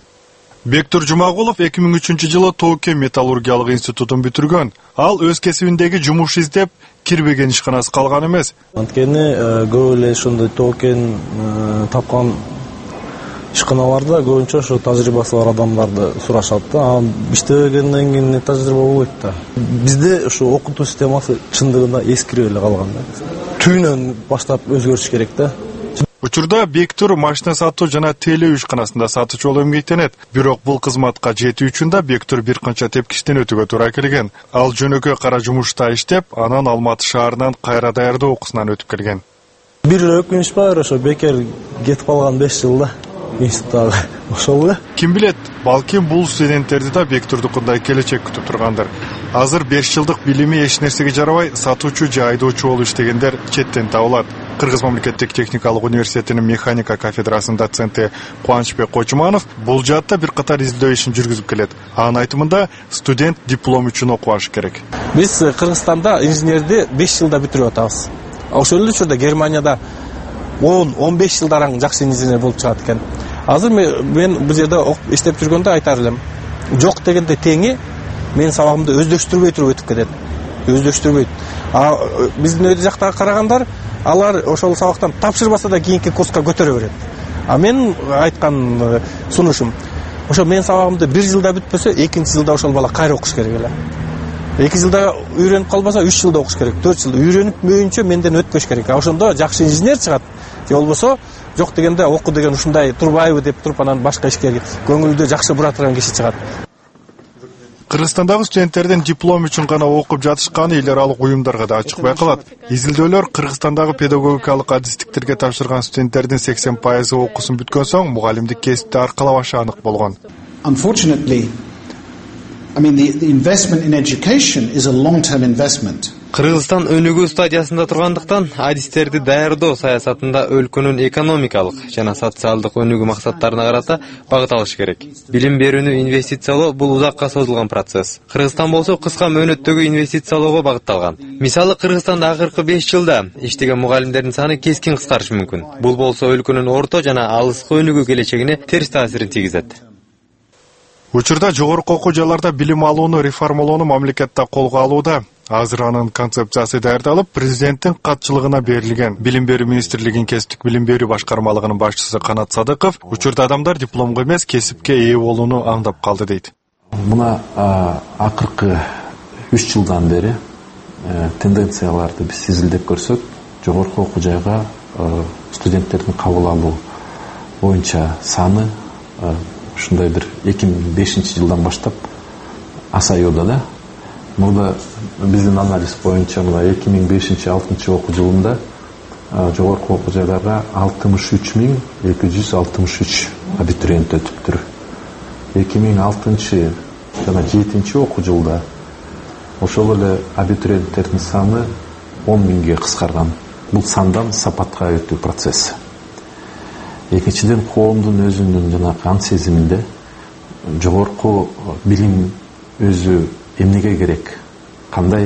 Бектур Жумагулов эки миң үчүнчү жылы Токио металлургиялык институтун бүтүргөн. Ал өз кесибиндеги жумуш издеп кирбеген ишканасы калган эмес. Анткени көп эле ошондой токен тапкан ишканаларда көбүнчө ошо тажрыйбасы бар адамдарды сурашат да. Иштебегенден кийин эмне тажрыйба болбойт да. Бизде ошо окутуу системасы чындыгында эскирип эле калган да. Түйүнөн баштап өзгөрүш керек да. Учурда Бектур машина сатуу жана теле ишканасында сатуучу болуп эмгектенет. Бирок бул кызматка жетүү үчүн да Бектур бир канча тепкичтен өтүүгө туура келген. Ал жөнөкөй кара жумушта иштеп, анан Алматы шаарынан кайра даярдоо окуусунан өтүп келген. Бир өкүнүч бар, ошо бекер кетип калган беш жылда институттагы. Ошол эле. Ким билет, балким бул студенттерди да Бектурдукундай келечек күтүп тургандыр. Азыр беш жылдык билими эч нерсеге жарабай, сатуучу же айдоочу болуп иштегендер четтен табылат. Кыргыз мамлекеттик техникалык университетинин механика кафедрасынын доценти Кубанычбек Кочуманов бул жаатта бир катар издөө ишин жүргүзүп келет. Анын айтымында студент диплом үчүн окубашы керек. Биз Кыргызстанда инженерди беш жылда бүтүрүп атабыз. Ошол эле учурда Германияда он он беш жылдарың жакшы инженер болуп чыгат экен. Азыр мен бул жерде иштеп жүргөндө айтар элем. Жок дегенде теңи мен сабагымды өздөштүрбөй туруп өтүп кетет. Өздөштүрбөйт. А биздин өйдө жактагы карагандар алар ошол сабактан тапшырбаса да кийинки курска көтөрө берет. А мен айткан сунушум, ошо мен сабагымды бир жылда бүтпөсө, экинчи жылда ошол бала кайра окуш керек эле. эки жылда үйрөнүп калбаса, үч жылда окуш керек, төрт жылда үйрөнүп мөйүнчө менден өтпөш керек. А ошондо жакшы инженер чыгат. Же болбосо, жок дегенде окуу деген ушундай турбайбы деп туруп анан башка ишке көңүлдү жакшы бура турган киши чыгат. Кыргызстандагы студенттердин диплом үчүн гана окуп жатышканы эл аралык уюмдарга да ачык байкалат. Изилдөөлөр Кыргызстандагы педагогикалык адистиктирге тапшырган студенттердин сексен пайызы окуусун бүткөн соң мугалимдик кесипти аркалабашы анык болгон. Unfortunately, I mean the, the investment in education is a long-term investment. Кыргызстан өнүгүү стадиясында тургандыктан адистерди даярдоо саясатында өлкөнүн экономикалык жана социалдык өнүгүү максаттарына карата багыт алыш керек. Билим берүүнү инвестициялоо бул узакка созулган процесс. Кыргызстан болсо кыска мөөнөттөгү инвестициялоого багытталган. Мисалы Кыргызстанда акыркы беш жылда иштеген мугалимдердин саны кескин кыскарышы мүмкүн. Бул болсо өлкөнүн орто жана алыскы өнүгүү келечегине терс таасирин тийгизет. Учурда жогорку окуу жайларда билим алууну реформалоону мамлекетте колго алууда. Азыр анын концепциясы даярдалып, президенттин катчылыгына берилген. Билим берүү министрлигинин кесиптик билим берүү башкармалыгынын башчысы Канат Садыков учурда адамдар дипломго эмес, кесипке ээ болууну аңдап калды дейт. Мына акыркы үч жылдан бери тенденцияларды биз изилдеп көрсөк, жогорку окуу жайга студенттердин кабыл алуу боюнча саны ушундай бир эки миң бешинчи жылдан баштап асаюуда да. Мында биздин анализ боюнча мына эки миң бешинчи алтынчы окуу жылында жогорку окуу жайларга алтымыш үч миң эки жүз алтымыш үч абитуриент өтүптүр. эки миң алтынчы жана жетинчи окуу жылда ошол эле абитуриенттердин саны он миңге кыскарган. Бул сандан сапатка өтүү процесси. Экинчиден, коомдун өзүнүн жана ан сезиминде жогорку билим өзү эмнеге керек, кандай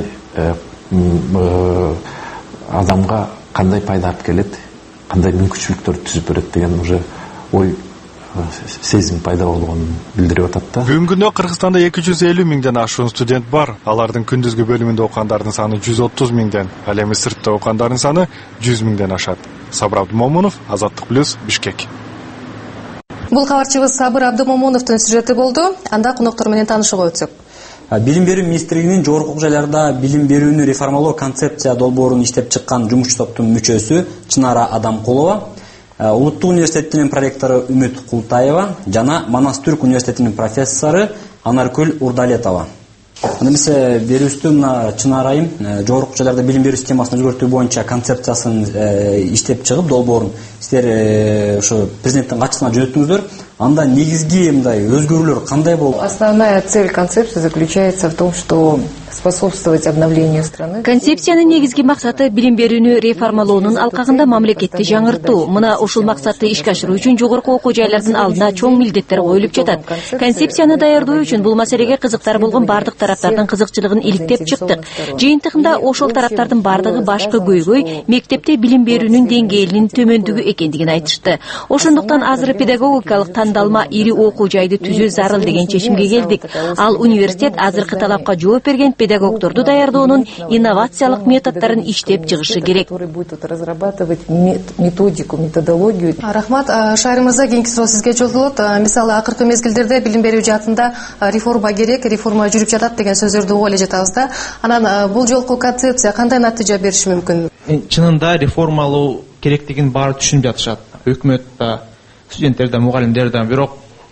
адамга кандай пайда алып келет, кандай мүмкүнчүлүктөр түзүп берет деген уже ой сезим пайда болгонун билдирип атат да. Бүгүнкү күндө Кыргызстанда эки жүз элүү миңден ашуун студент бар. Алардын күндүзгү бөлүмүндө окугандардын саны жүз отуз миңден, ал эми сыртта окугандардын саны жүз миңден ашат. Сабыр Абдумомунов, Азаттык плюс, Бишкек. Бул кабарчыбыз Сабыр Абдымомуновдун сюжети болду. Анда коноктор менен таанышууга өтсөк. Билим берүү министрлигинин жогорку окуу жайларда билим берүүнү реформалоо концепция долбоорун иштеп чыккан жумушчу топтун мүчөсү Чынара Адамкулова, Улуттук университетинин проректору Үмүт Култаева жана Манас Түрк университетинин профессору Анаркүл Урдалетова. Анда биз берүүбүздү мына Чынара айым жогорку окуу жайларда билим берүү системасын өзгөртүү боюнча концепциясын иштеп чыгып долбоорун сиздер ошо президенттин катчысына жөнөттүңүздөр. Анда негизги мындай өзгөрүүлөр кандай болду? Основная цель концепции заключается в том, что способствовать обновлению страны. Концепциянын негизги максаты билим берүүнү реформалоонун алкагында мамлекетти жаңыртуу. Мына ушул максатты ишке ашыруу үчүн жогорку окуу жайлардын алдына чоң милдеттер коюлуп жатат. Концепцияны даярдоо үчүн бул маселеге кызыктар болгон бардык тараптардын кызыкчылыгын иликтеп чыктык. Жыйынтыгында ошол тараптардын бардыгы башкы көйгөй мектепте билим берүүнүн деңгээлинин төмөндүгү экендигин айтышты. Ошондуктан азыр педагогикалык тандалма ири окуу жайды түзүү зарыл деген чечимге келдик. Ал университет азыркы талапка жооп берген педагогдорду даярдоонун инновациялык методдорун иштеп чыгышы керек. Разрабатывать методику, методологию. Рахмат. Шайыр мырза, кийинки суроо сизге жолдолот. Мисалы, акыркы мезгилдерде билим берүү жаатында реформа керек, реформа жүрүп жатат деген сөздөрдү угуп эле жатабыз да. Анан бул жолку концепция кандай натыйжа бериши мүмкүн? Чынында реформалоо керектигин баары түшүнүп жатышат. Өкмөт да, студенттер да, мугалимдер да. Бирок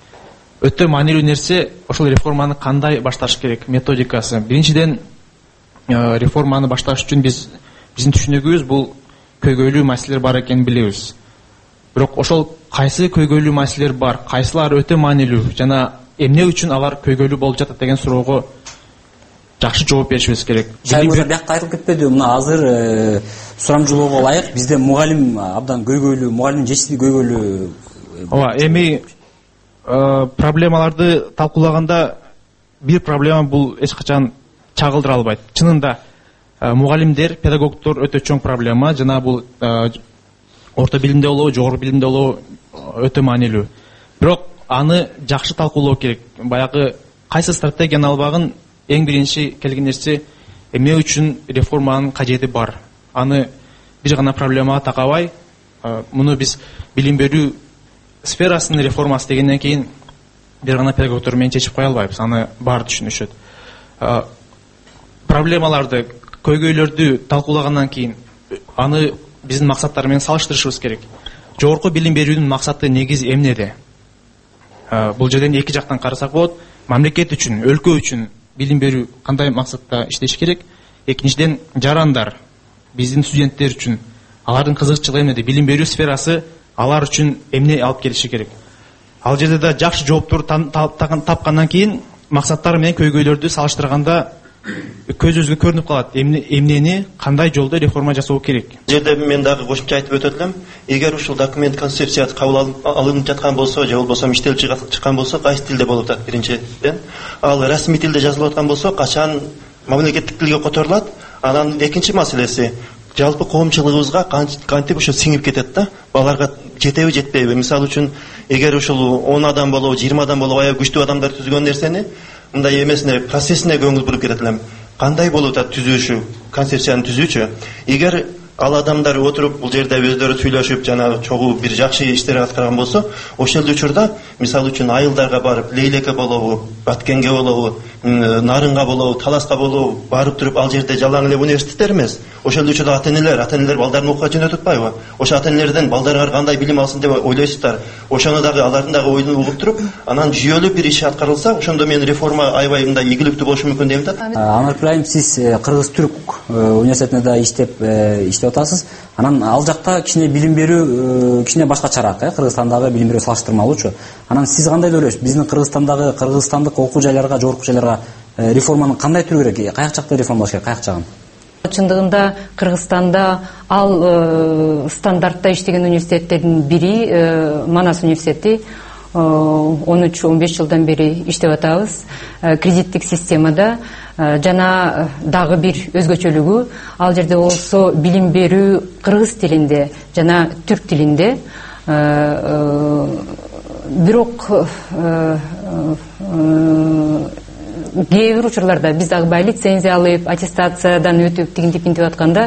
өтө маанилүү нерсе ошол реформаны кандай башташ керек, методикасы. Биринчиден реформаны башташ үчүн биз биздин түшүнүгүбүз бул көйгөйлүү маселелер бар экенин билебиз. Бирок ошол кайсы көйгөйлүү маселелер бар, кайсылары өтө маанилүү жана эмне үчүн алар көйгөйлүү болуп жатат деген суроого жакшы жооп беришибиз керек. Шайлоолор бияка айтылып кетпеди. Мына азыр сурамжылоого ылайык бизде мугалим абдан көйгөйлүү, мугалимдин жетишсиздиги көйгөйлүү. Ооба, эми проблемаларды талкуулаганда бир проблема бул эч качан чагылдыра албайт. Чынында мугалимдер, педагогдор өтө чоң проблема, жана бул орто билимде болобу, жогорку билимде болобу өтө маанилүү. Бирок аны жакшы талкуулоо керек. Баягы кайсы стратегияны албагын эң биринчи келген нерсе эмне үчүн реформанын кажети бар. Аны бир гана проблемага такабай, муну биз билим берүү сферасынын реформасы дегенден кийин бир гана педагогдор менен чечип кое албайбыз. Аны баары түшүнүшөт. Проблемаларды, көйгөйлөрдү талкуулагандан кийин аны биздин максаттар менен салыштырышыбыз керек. Жогорку билим берүүнүн максаты негизи эмнеде? Бул жерден эки жактан карасак болот. Мамлекет үчүн, өлкө үчүн билим берүү кандай максатта иштеш керек? Экинчиден, жарандар, биздин студенттер үчүн алардын кызыкчылыгы эмнеде? Билим берүү сферасы алар үчүн эмне алып келиши керек? Ал жерде да жакшы жооптор тапкандан кийин максаттар менен көйгөйлөрдү салыштырганда көзүбүзгө көрүнүп калат. Эмнени кандай жолдо реформа жасоо керек? Жерде мен дагы кошумча айтып өтөт элем. Эгер ушул документ концепциясы кабыл алынып жаткан болсо, же болбосо иштелип чыккан болсо, кайсы тилде болуп атат биринчиден? Ал расмий тилде жазылып аткан болсо, качан мамлекеттик тилге которулат? Анан экинчи маселеси, жалпы коомчулугубузга кантип ошо сиңип кетет да? Баларга жетеби, жетпейби? Мисалы үчүн, эгер ушул он адам болобу, жыйырма адам болобу, аябай күчтүү адамдар түзгөн нерсени мындай эмесине, процессине көңүл буруп кетет элем. Кандай болуп атат түзүүшү, концепцияны түзүүчү? Эгер ал адамдар отуруп бул жерде өздөрү сүйлөшүп жана чогуу бир жакшы иштер аткарган болсо, ошол учурда мисалы үчүн айылдарга барып, Лейлеке болобу, Баткенге болобу, Нарынга болобу, Таласка болобу барып туруп ал жерде жалаң эле университеттер эмес. Ошол учурда ата-энелер, ата-энелер балдарын окууга жөнөтүп атпайбы? Ошо ата-энелерден балдарга кандай билим алсын деп ойлойсуздар. Ошону дагы алардын дагы оюн угуп туруп, анан жүйөлүү бир иш аткарылса, ошондо мен реформа аябай мындай ийгиликтүү болушу мүмкүн дейм да. Анаркүл айым, сиз Кыргыз-Түрк университетинде да иштеп иштеп атасыз. Анан ал жакта кичине билим берүү кичине башкачараак, э, Кыргызстандагы билим берүү салыштырмалуучу. Анан сиз кандай деп ойлойсуз? Биздин Кыргызстандагы кыргызстандык окуу жайларга, жогорку жайларга реформаны кандай түрү керек? Каяк жакта реформалаш керек? Каяк жагын? Чындыгында Кыргызстанда ал стандартта иштеген университеттердин бири Манас университети. он үч он беш жылдан бери иштеп атабыз. Кредиттик системада жана дагы бир өзгөчөлүгү, ал жерде болсо билим берүү кыргыз тилинде жана түрк тилинде. Бирок кээ бир учурларда биз дагы баягы лицензия алып аттестациядан өтүп тигинтип интип атканда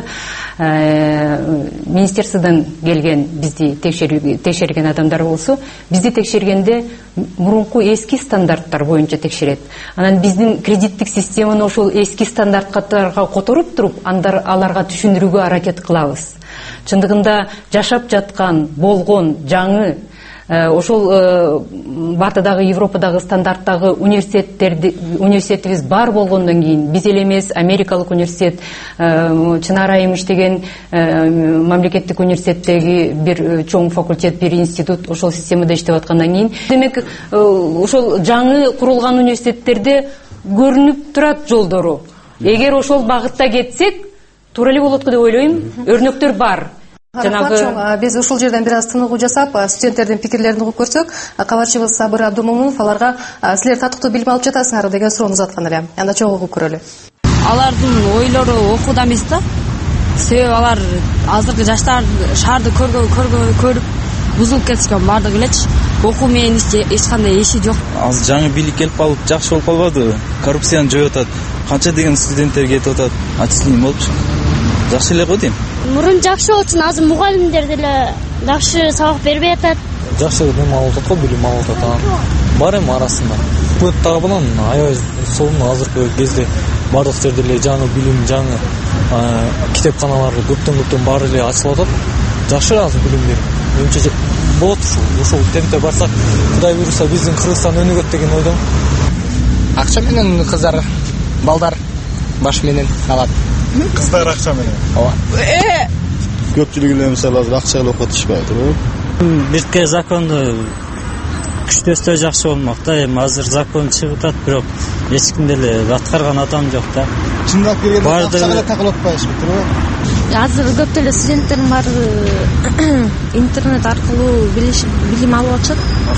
министерстводон келген бизди текшерген адамдар болсо, бизди текшергенде мурунку эски стандарттар боюнча текшерет. Анан биздин кредиттик системаны ошол эски стандарттарга которуп туруп, аларга түшүндүрүүгө аракет кылабыз. Чындыгында жашап жаткан, болгон, жаңы ошол батыдагы, Европадагы стандарттагы университеттерди университетибиз бар болгондон кийин, биз эле эмес, Америкалык университет, Чынар Айым иштеген мамлекеттик университеттеги бир чоң факультет, бир институт ошол системада иштеп аткандан кийин, демек ошол жаңы курулган университеттерде көрүнүп турат жолдору. Эгер ошол багытта кетсек, туура эле болот деп ойлойм. Өрнөктөр бар. Жанагы биз ушул жерден бир аз тыныгуу жасап, студенттердин пикирлерин угуп көрсөк, кабарчыбыз Сабыр Абдумомунов аларга силер татыктуу билим алып жатасыңарбы деген суроону узаткан эле. Анда чогуу угуп көрөлү. Алардын ойлору окууда эмес да. Себеби алар азыркы жаштар шаарды көргө көргө көрүп бузулуп кетишкен баардыгы элечи. Окуу менен эч кандай иши жок. Азыр жаңы бийлик келип калып жакшы болуп калбадыбы? Коррупцияны жоюп атат. Канча деген студенттер кетип атат. Отчисление болупчу. Жакшы эле го дейм. Мурун жакшы болчу, азыр мугалимдер деле жакшы сабак бербей атат. Жакшы эме алып атат го, билим алып атат. Бар эми арасында. Өт тарабынан аябай сонун азыркы кезде бардык жерде эле жаңы билим, жаңы китепканалар көптөн көптөн баары эле ачылып атат. Жакшы азыр билим берип. Менимче болот ушул. Ушул темпте барсак, Кудай буйруса биздин Кыргызстан өнүгөт деген ойдомун. Акча менен кыздар, балдар баш менен алат. Кыздар акча менен. Ооба. Көпчүлүгү эле мисалы азыр акча алып окутушпайт, туура? Бирке законду күчтөстө жакшы болмок да. Эми азыр закон чыгып атат, бирок эч ким деле аткарган адам жок да. Чындап келгенде акча менен такылып атпайсызбы, туура? Азыр көп деле студенттердин баары интернет аркылуу билим алып атышат.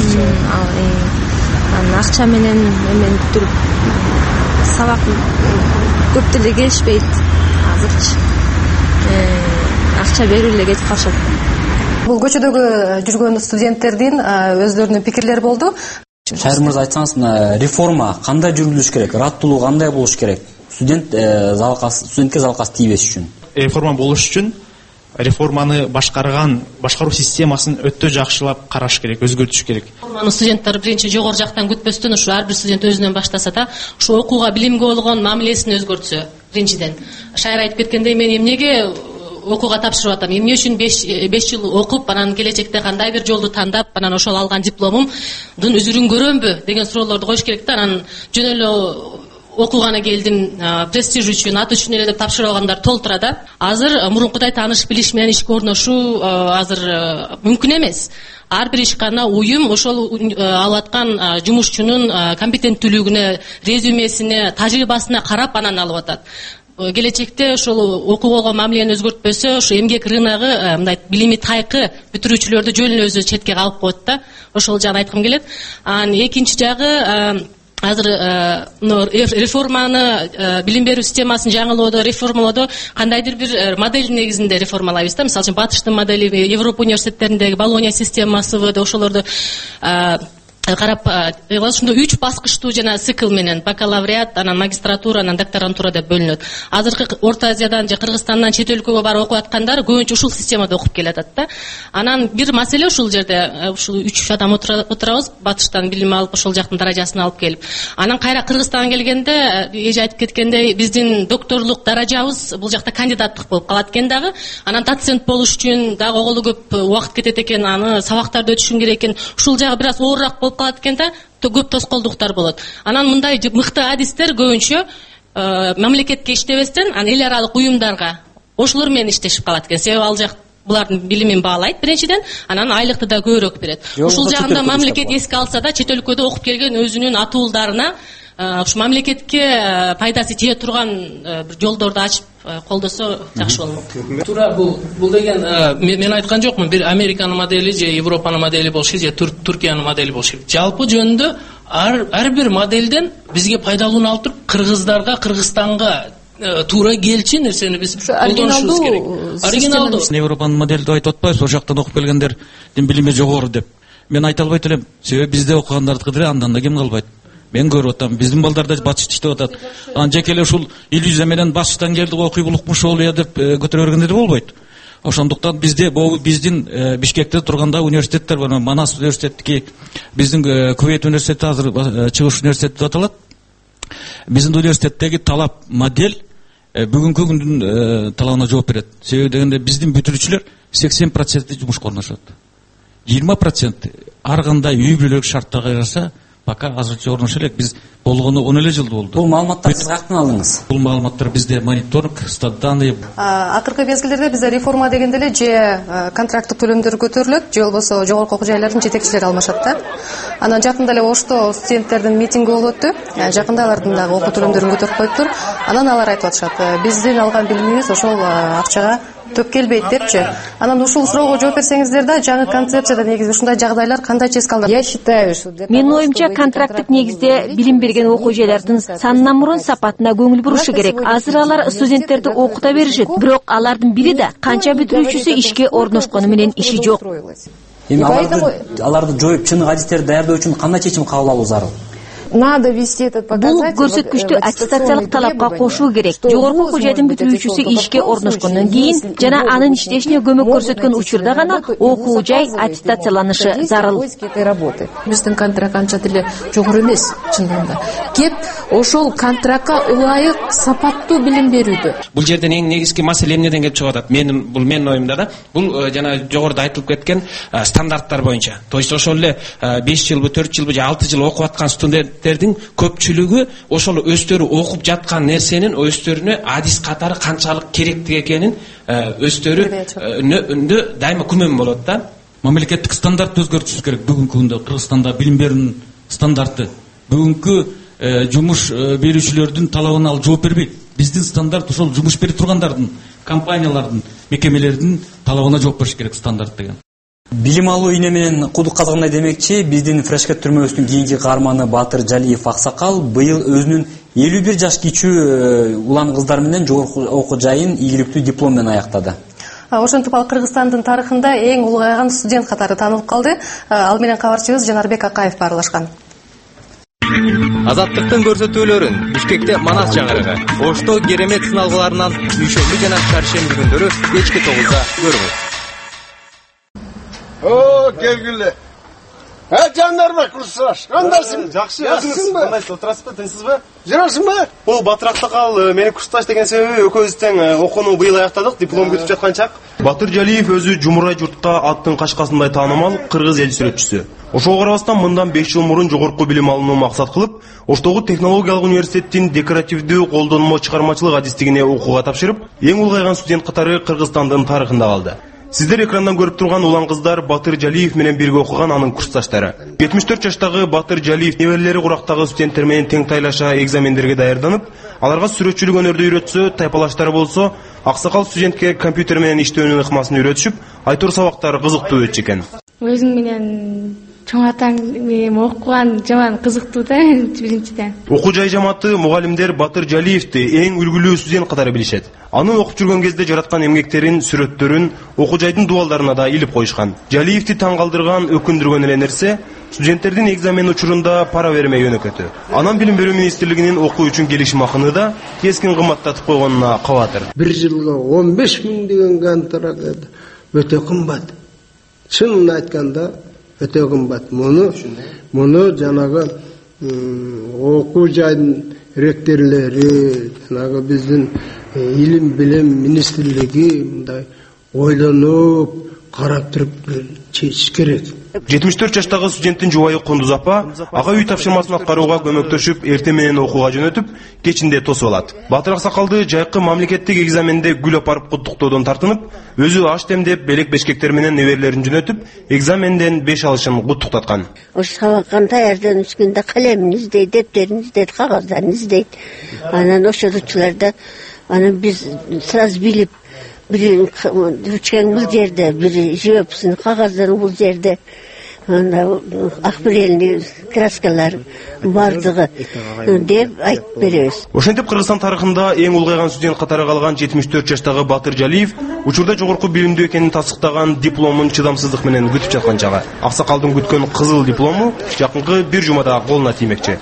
Анан акча менен эмен бүтүрүп сабак көп деле келишпейт азырчы. Акча берип эле кетип калышат. Бул көчөдөгү жүргөн студенттердин өздөрүнүн пикирлери болду. Шайыр мырза, айтсаңыз, реформа кандай жүргүзүлүш керек? Раттуулук кандай болуш керек? Студент залкасы, студентке залкасы тийбеш үчүн. Реформа болуш үчүн реформаны башкарган башкаруу системасын өтө жакшылап караш керек, өзгөртүш керек. Реформаны студенттер биринчи жогору жактан күтпөстөн ушу ар бир студент өзүнөн баштаса да, ушу окууга, билимге болгон мамилесин өзгөртсө, биринчиден. Шайыр айтып кеткендей, мен эмнеге окууга тапшырып атам, эмне үчүн беш жыл окуп, анан келечекте кандай бир жолду тандап, анан ошол алган дипломумдун үзүрүн көрөмбү деген суроолорду коюш керек да. Анан жөн эле окуганы келдим, престиж үчүн, ат үчүн эле деп тапшырып алгандар толтура да. Азыр мурункудай тааныш билиш менен ишке орношуу азыр мүмкүн эмес. Ар бир ишкана уюм ошол алып аткан жумушчунун компетенттүүлүгүнө, резюмесине, тажрыйбасына карап анан алып атат. Келечекте ошол окууга болгон мамилени өзгөртпөсө, ошо эмгек рыногу мындай билими тайкы бүтүрүүчүлөрдү жөн эле өзү четке калып коет да. Ошол жагын айткым келет. Анан экинчи жагы, азыр реформаны, билим берүү системасын жаңылоодо, реформалоодо кандайдыр бир модель негизинде реформалайбыз да. Мисалы үчүн Батыштын модели, Европа университеттериндеги Болония системасыбы, ошолорду карап, ошондо үч баскычтуу жана цикл менен бакалавриат, анан магистратура, анан докторантура деп бөлүнөт. Азыркы Орто Азиядан же Кыргызстандан чет өлкөгө барып окуп аткандар көбүнчө ушул системада окуп келатат да. Анан бир маселе ушул жерде, ушул үч адам отурабыз, Батыштан билим алып, ошол жактын даражасын алып келип. Анан кайра Кыргызстанга келгенде, эже айтып кеткендей, биздин докторлук даражабыз бул жакта кандидаттык болуп калат экен дагы. Анан доцент болуш үчүн дагы оголу көп убакыт кетет экен, аны сабактарды өтүшүң керек экен. Ушул жагы бир аз оорураак болуп калат экен да, көп тоскоолдуктар болот. Анан мындай мыкты адистер көбүнчө мамлекетке иштебестен, анан эл аралык уюмдарга ошолор менен иштешип калат экен. Себеби ал жак булардын билимин баалайт биринчиден, анан айлыкты да көбүрөөк берет. Ушул жагында мамлекет эске алса да, чет өлкөдө окуп келген өзүнүн атуулдарына ушу мамлекетке пайдасы тие турган бир жолдорду ачып колдосо жакшы болмок. Туура, бул бул деген мен айткан жокмун, бир Американын модели же Европанын модели болуш керек, же Түркиянын модели болуш керек. Жалпы жөнүндө ар ар бир моделден бизге пайдалууну алып туруп, кыргыздарга, Кыргызстанга туура келчү нерсени биз колдонушубуз керек. Оригиналдуу. Европанын модели деп айтып атпайбыз, ошол жактан окуп келгендердин билими жогору деп. Мен айта албайт элем. Себеби бизде окугандардыкы деле андан да кем калбайт. мен көрүп атам, биздин балдар да батышты иштеп атат. Анан жеке эле ушул иллюзия менен башкычтан келдик, окуй булукмуш болу я деп көтөрө бергенде болбойт. Ошондуктан бизде биздин Бишкекте турганда университеттер бар, Манас университетики, биздин Кувейт университети азыр чыгыш университети деп аталат. Биздин университеттеги талап модель бүгүнкү күндүн талабына жооп берет. Себеби дегенде биздин бүтүрүүчүлөр сексен процент жумушка орношот. жыйырма процент ар кандай үй бүлөлүк шарттарга жараша пока азырча орношо элек. Биз болгону он эле жыл болду. Бул маалыматтарды сиз каяктан алдыңыз? Бул маалыматтар бизде мониторинг, стаданы. Акыркы мезгилдерде бизде реформа дегенде эле же контракттык төлөмдөр көтөрүлөт, же болбосо жогорку окуу жайлардын жетекчилери алмашат да. Анан жакында эле Ошто студенттердин митинги болуп өттү. Жакында алардын дагы окуу төлөмдөрүн көтөрүп коюптур. Анан алар айтып атышат, биздин алган билимибиз ошол акчага төп келбейт депчи. Анан ушул суроого жооп берсеңиздер да, жаңы концепцияда негизи ушундай жагдайлар кандайча эске алынат? Я считаю, что менин оюмча контракттык негизде билим берген окуу жайлардын санынан мурун сапатына көңүл бурушу керек. Азыр алар студенттерди окута беришет, бирок алардын бири да канча бүтүрүүчүсү ишке орношкону менен иши жок. Эми аларды аларды жоюп чыныгы адистерди даярдоо үчүн кандай чечим кабыл алуу зарыл? Надо вести этот показатель. Бул көрсөткүчтү аттестациялык талапка кошуу керек. Жогорку окуу жайдын бүтүрүүчүсү ишке орношкондон кийин жана анын иштешине көмөк көрсөткөн учурда гана окуу жай аттестацияланышы зарыл. Биздин контракт канча деле жогору эмес чындыгында. Кеп ошол контрактка ылайык сапаттуу билим берүүдө. Бул жерден эң негизги маселе эмнеден келип чыгып атат? Менин бул менин оюмда да, бул жана жогоруда айтылып кеткен стандарттар боюнча. То есть ошол эле беш жылбы, төрт жылбы же алты жыл окуп аткан студент көпчүлүгү ошол өздөрү окуп жаткан нерсенин өздөрүнө адис катары канчалык керектик экенин өздөрү дайыма күмөн болот да. Мамлекеттик стандарт өзгөртүшү керек. Бүгүнкү күндө Кыргызстанда билим берүүнүн стандарты бүгүнкү жумуш берүүчүлөрдүн талабына ал жооп бербейт. Биздин стандарт ошол жумуш берип тургандардын, компаниялардын, мекемелердин талабына жооп бериш керек стандарт деген. Билим алуу ийне менен кудук казгандай демекчи, биздин Фрешкет түрмөбүздүн кийинки каарманы Батыр Жалиев Аксакал быйыл өзүнүн элүү бир жаш кичүү улан кыздар менен жогорку окуу жайын ийгиликтүү диплом менен аяктады. Ошентип ал Кыргызстандын тарыхында эң улгайган студент катары таанылып калды. Ал менен кабарчыбыз Жанарбек Акаев баарлашкан. Азаттыктын көрсөтүүлөрүн Бишкекте Манас жаңырыгы, Ошто керемет сыналгыларынан дүйшөмбү жана чаршемби күндөрү кечки тогузда көрүңүз. О, келгиле. Ә, Жандарбек Курсаш, кандайсың? Жакшы, өзүңүз кандайсыз? Отурасызбы, тынчсызбы? Жүрөсүңбү? Бул Батыр Аксакал мени курсташ деген себеби экөөбүз тең окууну быйыл аяктадык, диплом күтүп жаткан чак. Батыр Жалиев өзү жумурай журтка аттын качкасындай таанымал кыргыз эл сүрөтчүсү. Ошого карабастан мындан беш жыл мурун жогорку билим алууну максат кылып, Оштогу технологиялык университеттин декоративдүү колдонмо чыгармачылык адистигине окууга тапшырып, эң улгайган студент катары Кыргызстандын тарыхында калды. Сиздер экрандан көрүп турган улан кыздар Батыр Жалиев менен бирге окуган анын курсташтары. жетимиш төрт жаштагы Батыр Жалиев неберелери курактагы студенттер менен тең тайлаша экзамендерге даярданып, аларга сүрөтчүлүк өнөрдү үйрөтсө, тайпалаштары болсо, Аксакал студентке компьютер менен иштөөнүн ыкмасын үйрөтүшүп, айтор сабактар кызыктуу өтчү экен. Өзүң менен чоң атаң менен окуган жаман кызыктуу да биринчиден. Окуу жай жамааты мугалимдер Батыр Жалиевди эң үлгүлүү студент катары билишет. Анын окуп жүргөн кезде жараткан эмгектерин, сүрөттөрүн окуу жайдын дубалдарына да илип коюшкан. Жалиевди таң калтырган, өкүндүргөн эле нерсе студенттердин экзамен учурунда пара бермей өнөкөтү. Анан билим берүү министрлигинин окуу үчүн келишим акыны да кескин кымбаттатып койгонуна кабатыр. Бир жылга он беш миң деген контракт өтө кымбат. Чынын айтканда өтө кымбат. Муну муну жанагы окуу жайдын ректерлери, жанагы биздин илим билим министрлиги мындай ойлонуп карап туруп чечиш керек. жетимиш төрт жаштагы студенттин жубайы Кундуз апа ага үй тапшырмасын аткарууга көмөктөшүп, эрте менен окууга жөнөтүп, кечинде тосуп алат. Батыр Аксакалды жайкы мамлекеттик экзаменде гүл апарып куттуктоодон тартынып, өзү аш демдеп, белек бешкектер менен неберелерин жөнөтүп, экзаменден беш алышын куттуктаткан. Ош сабакка даярданып өскөндө калемин издейт, дептерин издейт, кагаздарын издейт. Анан ошолучулар да аны биз сразу билип, бир ручкаң бул жерде, бир живописин кагаздарын бул жерде. анда акбарелдин краскалар бардыгы деп айтып беребиз. Ошентип Кыргызстан тарыхында эң улгайган студент катары калган жетимиш төрт жаштагы Батыр Жалиев учурда жогорку билимдүү экенин тасдыктаган дипломун чыдамсыздык менен күтүп жаткан чагы. Аксакалдын күткөн кызыл диплому жакынкы бир жумада колуна тиймекчи.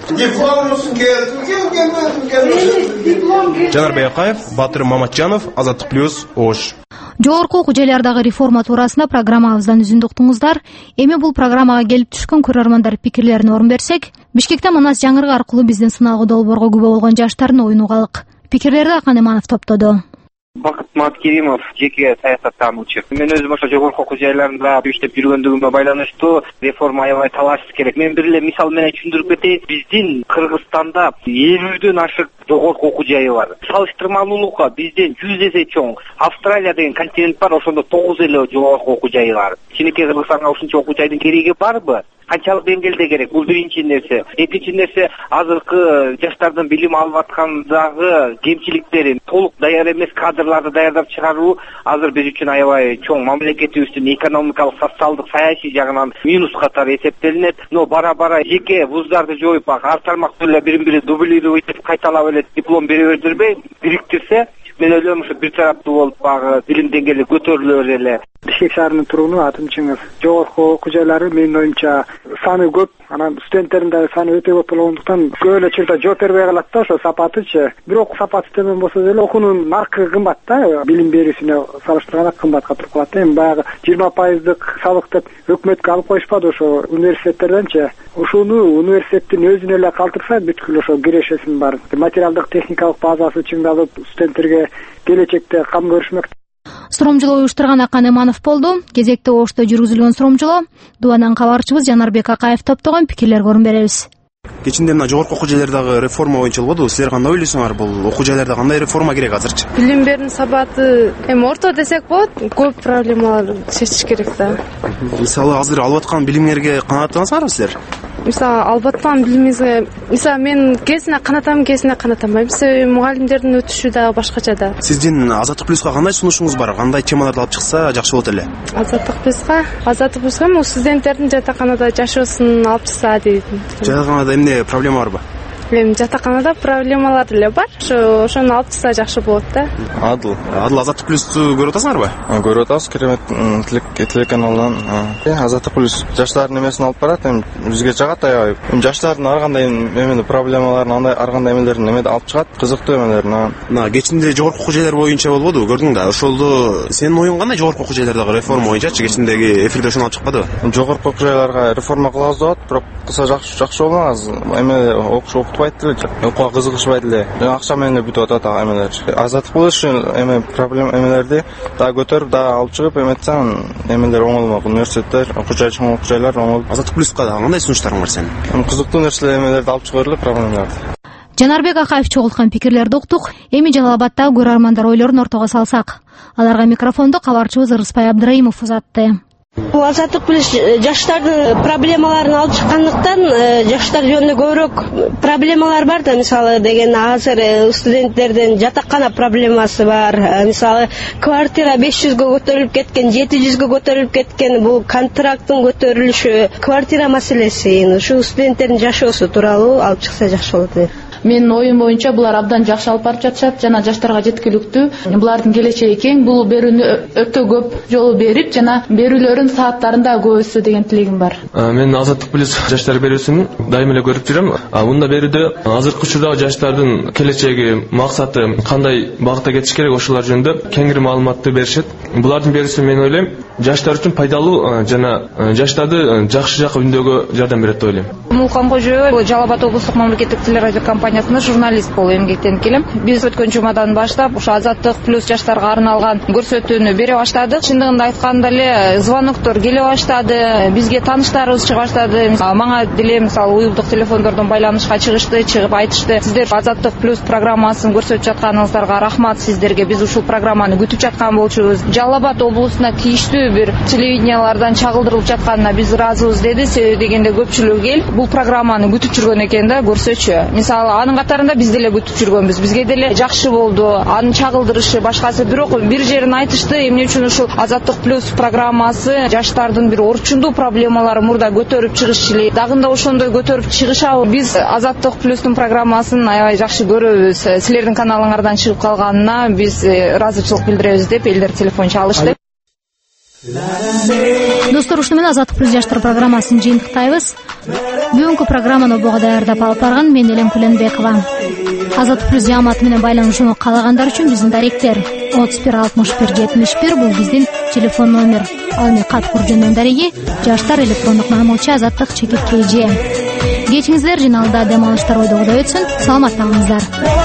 Жанарбек Акаев, Батыр Маматжанов, Азаттык плюс, Ош. Жогорку окуу жайлардагы реформа туурасында программабыздан үзүндү уктуңуздар. Эми бул программага келип түшкөн көрөрмандар пикирлерине орун берсек, Бишкекте Манас жаңырыгы аркылуу биздин сыналгы долбоорго күбө болгон жаштардын оюн угалык. Пикирлерди Акан Иманов топтоду. Бакыт Маткеримов, жеке саясаттануучу. Мен өзүм ошо жогорку окуу жайларында иштеп жүргөндүгүмө байланыштуу реформа аябай талашсыз керек. Мен бир эле мисал менен түшүндүрүп кетейин. Биздин Кыргызстанда элүүдөн ашык жогорку окуу жайы бар. Салыштырмалуулукка бизден жүз эсе чоң Австралия деген континент бар, ошондо тогуз эле жогорку окуу жайы бар. Кичинекей Кыргызстанга ушунча окуу жайдын кереги барбы? Канчалык деңгээлде керек? Бул биринчи нерсе. Экинчи нерсе, азыркы жаштардын билим алып аткандагы кемчиликтери, толук даяр эмес кадрларды даярдап чыгаруу азыр биз үчүн аябай чоң мамлекетибиздин экономикалык, социалдык, саясий жагынан минус катары эсептелинет. Но бара-бара жеке вуздарды жоюп, ар тармактуу эле бирин-бири дублировать этип кайталап эле диплом бере бердирбей, бириктирсе, мен ойлойм ушу бир тараптуу болуп багы билим деңгээли көтөрүлөр эле. Бишкек шаарынын тургуну, атым Чыңгыз. Жогорку окуу жайлары менин оюмча саны көп, анан студенттердин да саны өтө көп болгондуктан көп эле учурда жооп бербей калат да, ошо сапатычы. Бирок сапаты төмөн болсо деле окуунун наркы кымбат да, билим берүүсүнө салыштырганда кымбатка туруп калат да. Эми баягы жыйырма пайыздык салык деп өкмөткө алып коюшпады ошо университеттерденчи. Ушуну университеттин өзүнө эле калтырса бүткүл ошо кирешесин бар. Материалдык техникалык базасы чыңдалып, студенттерге келечекте кам көрүшмөк. Суромжолоо уюштурган Акан Иманов болду. Кезекте Ошто жүргүзүлгөн суромжолоо Дубадан кабарчыбыз Жанарбек Акаев топтогон пикирлерге орун беребиз. Кечинде мына жогорку окуу жайлардагы реформа боюнча болбоду. Силер кандай ойлойсуңар, бул окуу жайларда кандай реформа керек азырчы? Билим берүүнүн сапаты эми орто десек болот, көп проблемалар чечиш керек да. Мисалы азыр алып аткан билимиңерге канааттансыңарбы силер? Мисалы алып аткан билимибизге, мисалы мен кесине канаатамын, кесине канаатанбайм. Себеби мугалимдердин өтүшү да башкача да. Сиздин Азаттык плюска кандай сунушуңуз бар? Кандай темаларды алып чыкса жакшы болот эле? Азаттык плюска, Азаттык плюска бул студенттердин жатаканада жашоосун алып чыкса дейт. Жатаканада эмне проблема барбы? Эми жатаканада проблемалар эле бар. Ошо ошону алып чыкса жакшы болот да. Адыл. Адыл Азаттык плюсту көрүп атасыңарбы? Көрүп атабыз, керемет телеканалдан. Азаттык плюс жаштардын эмесин алып барат, эми бизге жагат аябай. Эми жаштардын ар кандай эмени проблемаларын, андай ар кандай эмелерин эмеде алып чыгат, кызыктуу эмелерин. Мына кечинде жогорку окуу жайлар боюнча болбоду, көрдүң да. Ошолду сенин оюң кандай жогорку окуу жайлардагы реформа боюнчачы? Кечиндеги эфирде ошону алып чыкпадыбы? Жогорку окуу жайларга реформа кылабыз деп атат, бирок кылса жакшы жакшы болмак. Эме окуш окутпайт эле, окууга кызыгышпайт эле. Акча менен бүтүп атат эмелер. Азаттык болуш үчүн эме проблема эмелерди дагы көтөрүп, дагы алып чыгып эметсең, эмелер оңолмок. Университеттер, окуу жай, чоң окуу жайлар оңолуп. Азаттык плюска кандай сунуштарың бар сенин? Кызыктуу нерселер, эмелерди алып чыгып эле проблемаларды. Жанарбек Акаев чогулткан пикирлерди уктук. Эми Жалал Абаддагы көрөрмандар ойлорун ортого салсак. Аларга микрофонду кабарчыбыз Ырыспай Абдыраимов узатты. Бул Азаттык плюс жаштардын проблемаларын алып чыккандыктан жаштар жөнүндө көбүрөөк проблемалар бар да. Мисалы деген азыр студенттердин жатакана проблемасы бар. Мисалы квартира беш жүзгө көтөрүлүп кеткен, жети жүзгө көтөрүлүп кеткен. Бул контракттын көтөрүлүшү, квартира маселеси, ушу студенттердин жашоосу тууралуу алып чыкса жакшы болот. Менин оюм боюнча булар абдан жакшы алып барып жатышат, жана жаштарга жеткиликтүү. Булардын келечеги кең, бул берүүнү өтө көп жолу берип, жана берүүлөрүн сааттарында көбөйсө деген тилегим бар. Мен Азаттык плюс жаштар берүүсүн дайым эле көрүп жүрөм. Мында берүүдө азыркы учурдагы жаштардын келечеги, максаты кандай багытта кетиш керек, ошолор жөнүндө кеңири маалыматты беришет. Булардын берүүсү мен ойлойм, жаштар үчүн пайдалуу жана жаштарды жакшы жакка үндөөгө жардам берет деп ойлойм. Мулкан Кожоева, Жалал Абад облустук мамлекеттик телерадио компаниясында журналист болуп эмгектенип келем. Биз өткөн жумадан баштап ушу Азаттык плюс жаштарга арналган көрсөтүүнү бере баштадык. Чындыгында айтканда эле звоноктор келе баштады, бизге тааныштарыбыз чыга баштады. Мага деле мисалы уюлдук телефондордон байланышка чыгышты, чыгып айтышты. Сиздер Азаттык плюс программасын көрсөтүп жатканыңыздарга рахмат сиздерге. Биз ушул программаны күтүп жаткан болчубуз. Жалал Абад облусуна тийиштүү бир телевидениялардан чагылдырылып жатканына биз ыраазыбыз деди. Себеби дегенде көпчүлүк эл бул бул программаны күтүп жүргөн экен да, көрсөчү. Мисалы анын катарында биз деле күтүп жүргөнбүз. Бизге деле жакшы болду. Анын чагылдырышы башкасы, бирок бир жерин айтышты, эмне үчүн ушул Азаттык плюс программасы жаштардын бир орчундуу проблемаларын мурда көтөрүп чыгышы эле. Дагында ошондой көтөрүп чыгышабы. Биз Азаттык плюстун программасын аябай жакшы көрөбүз. Силердин каналыңардан чыгып калганына биз ыраазычылык билдиребиз деп элдер телефон чалышты. Достор, ушуну менен Азаттык плюс жаштар программасын жыйынтыктайбыз. Бүгүнкү программаны обого даярдап алып барган мен Элем Куленбекова. Азаттык плюс жааматы менен байланышууну каалагандар үчүн биздин даректер отуз бир алтымыш бир жетимиш бир бул биздин телефон номер. Ал эми кат кур жөнүндө дареги жаштар электрондук маамылчы азаттык чекит kg. Кечиңиздер жиналда дем алыштар ойдогудай өтсүн. Саламатта калыңыздар.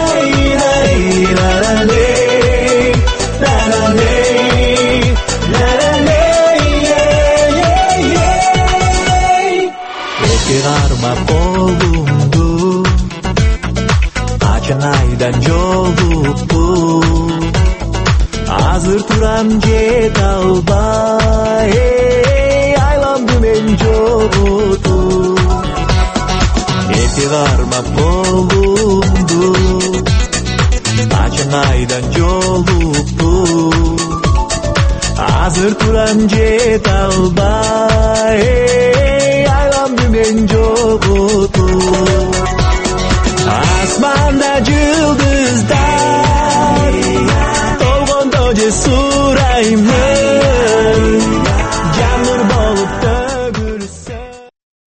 Эки кармап колумду качан айдан жолукту, азыр турам жете албай айланды мен жоготуп. Эки кармап колумду качан айдан жолукту, азыр турам жете албай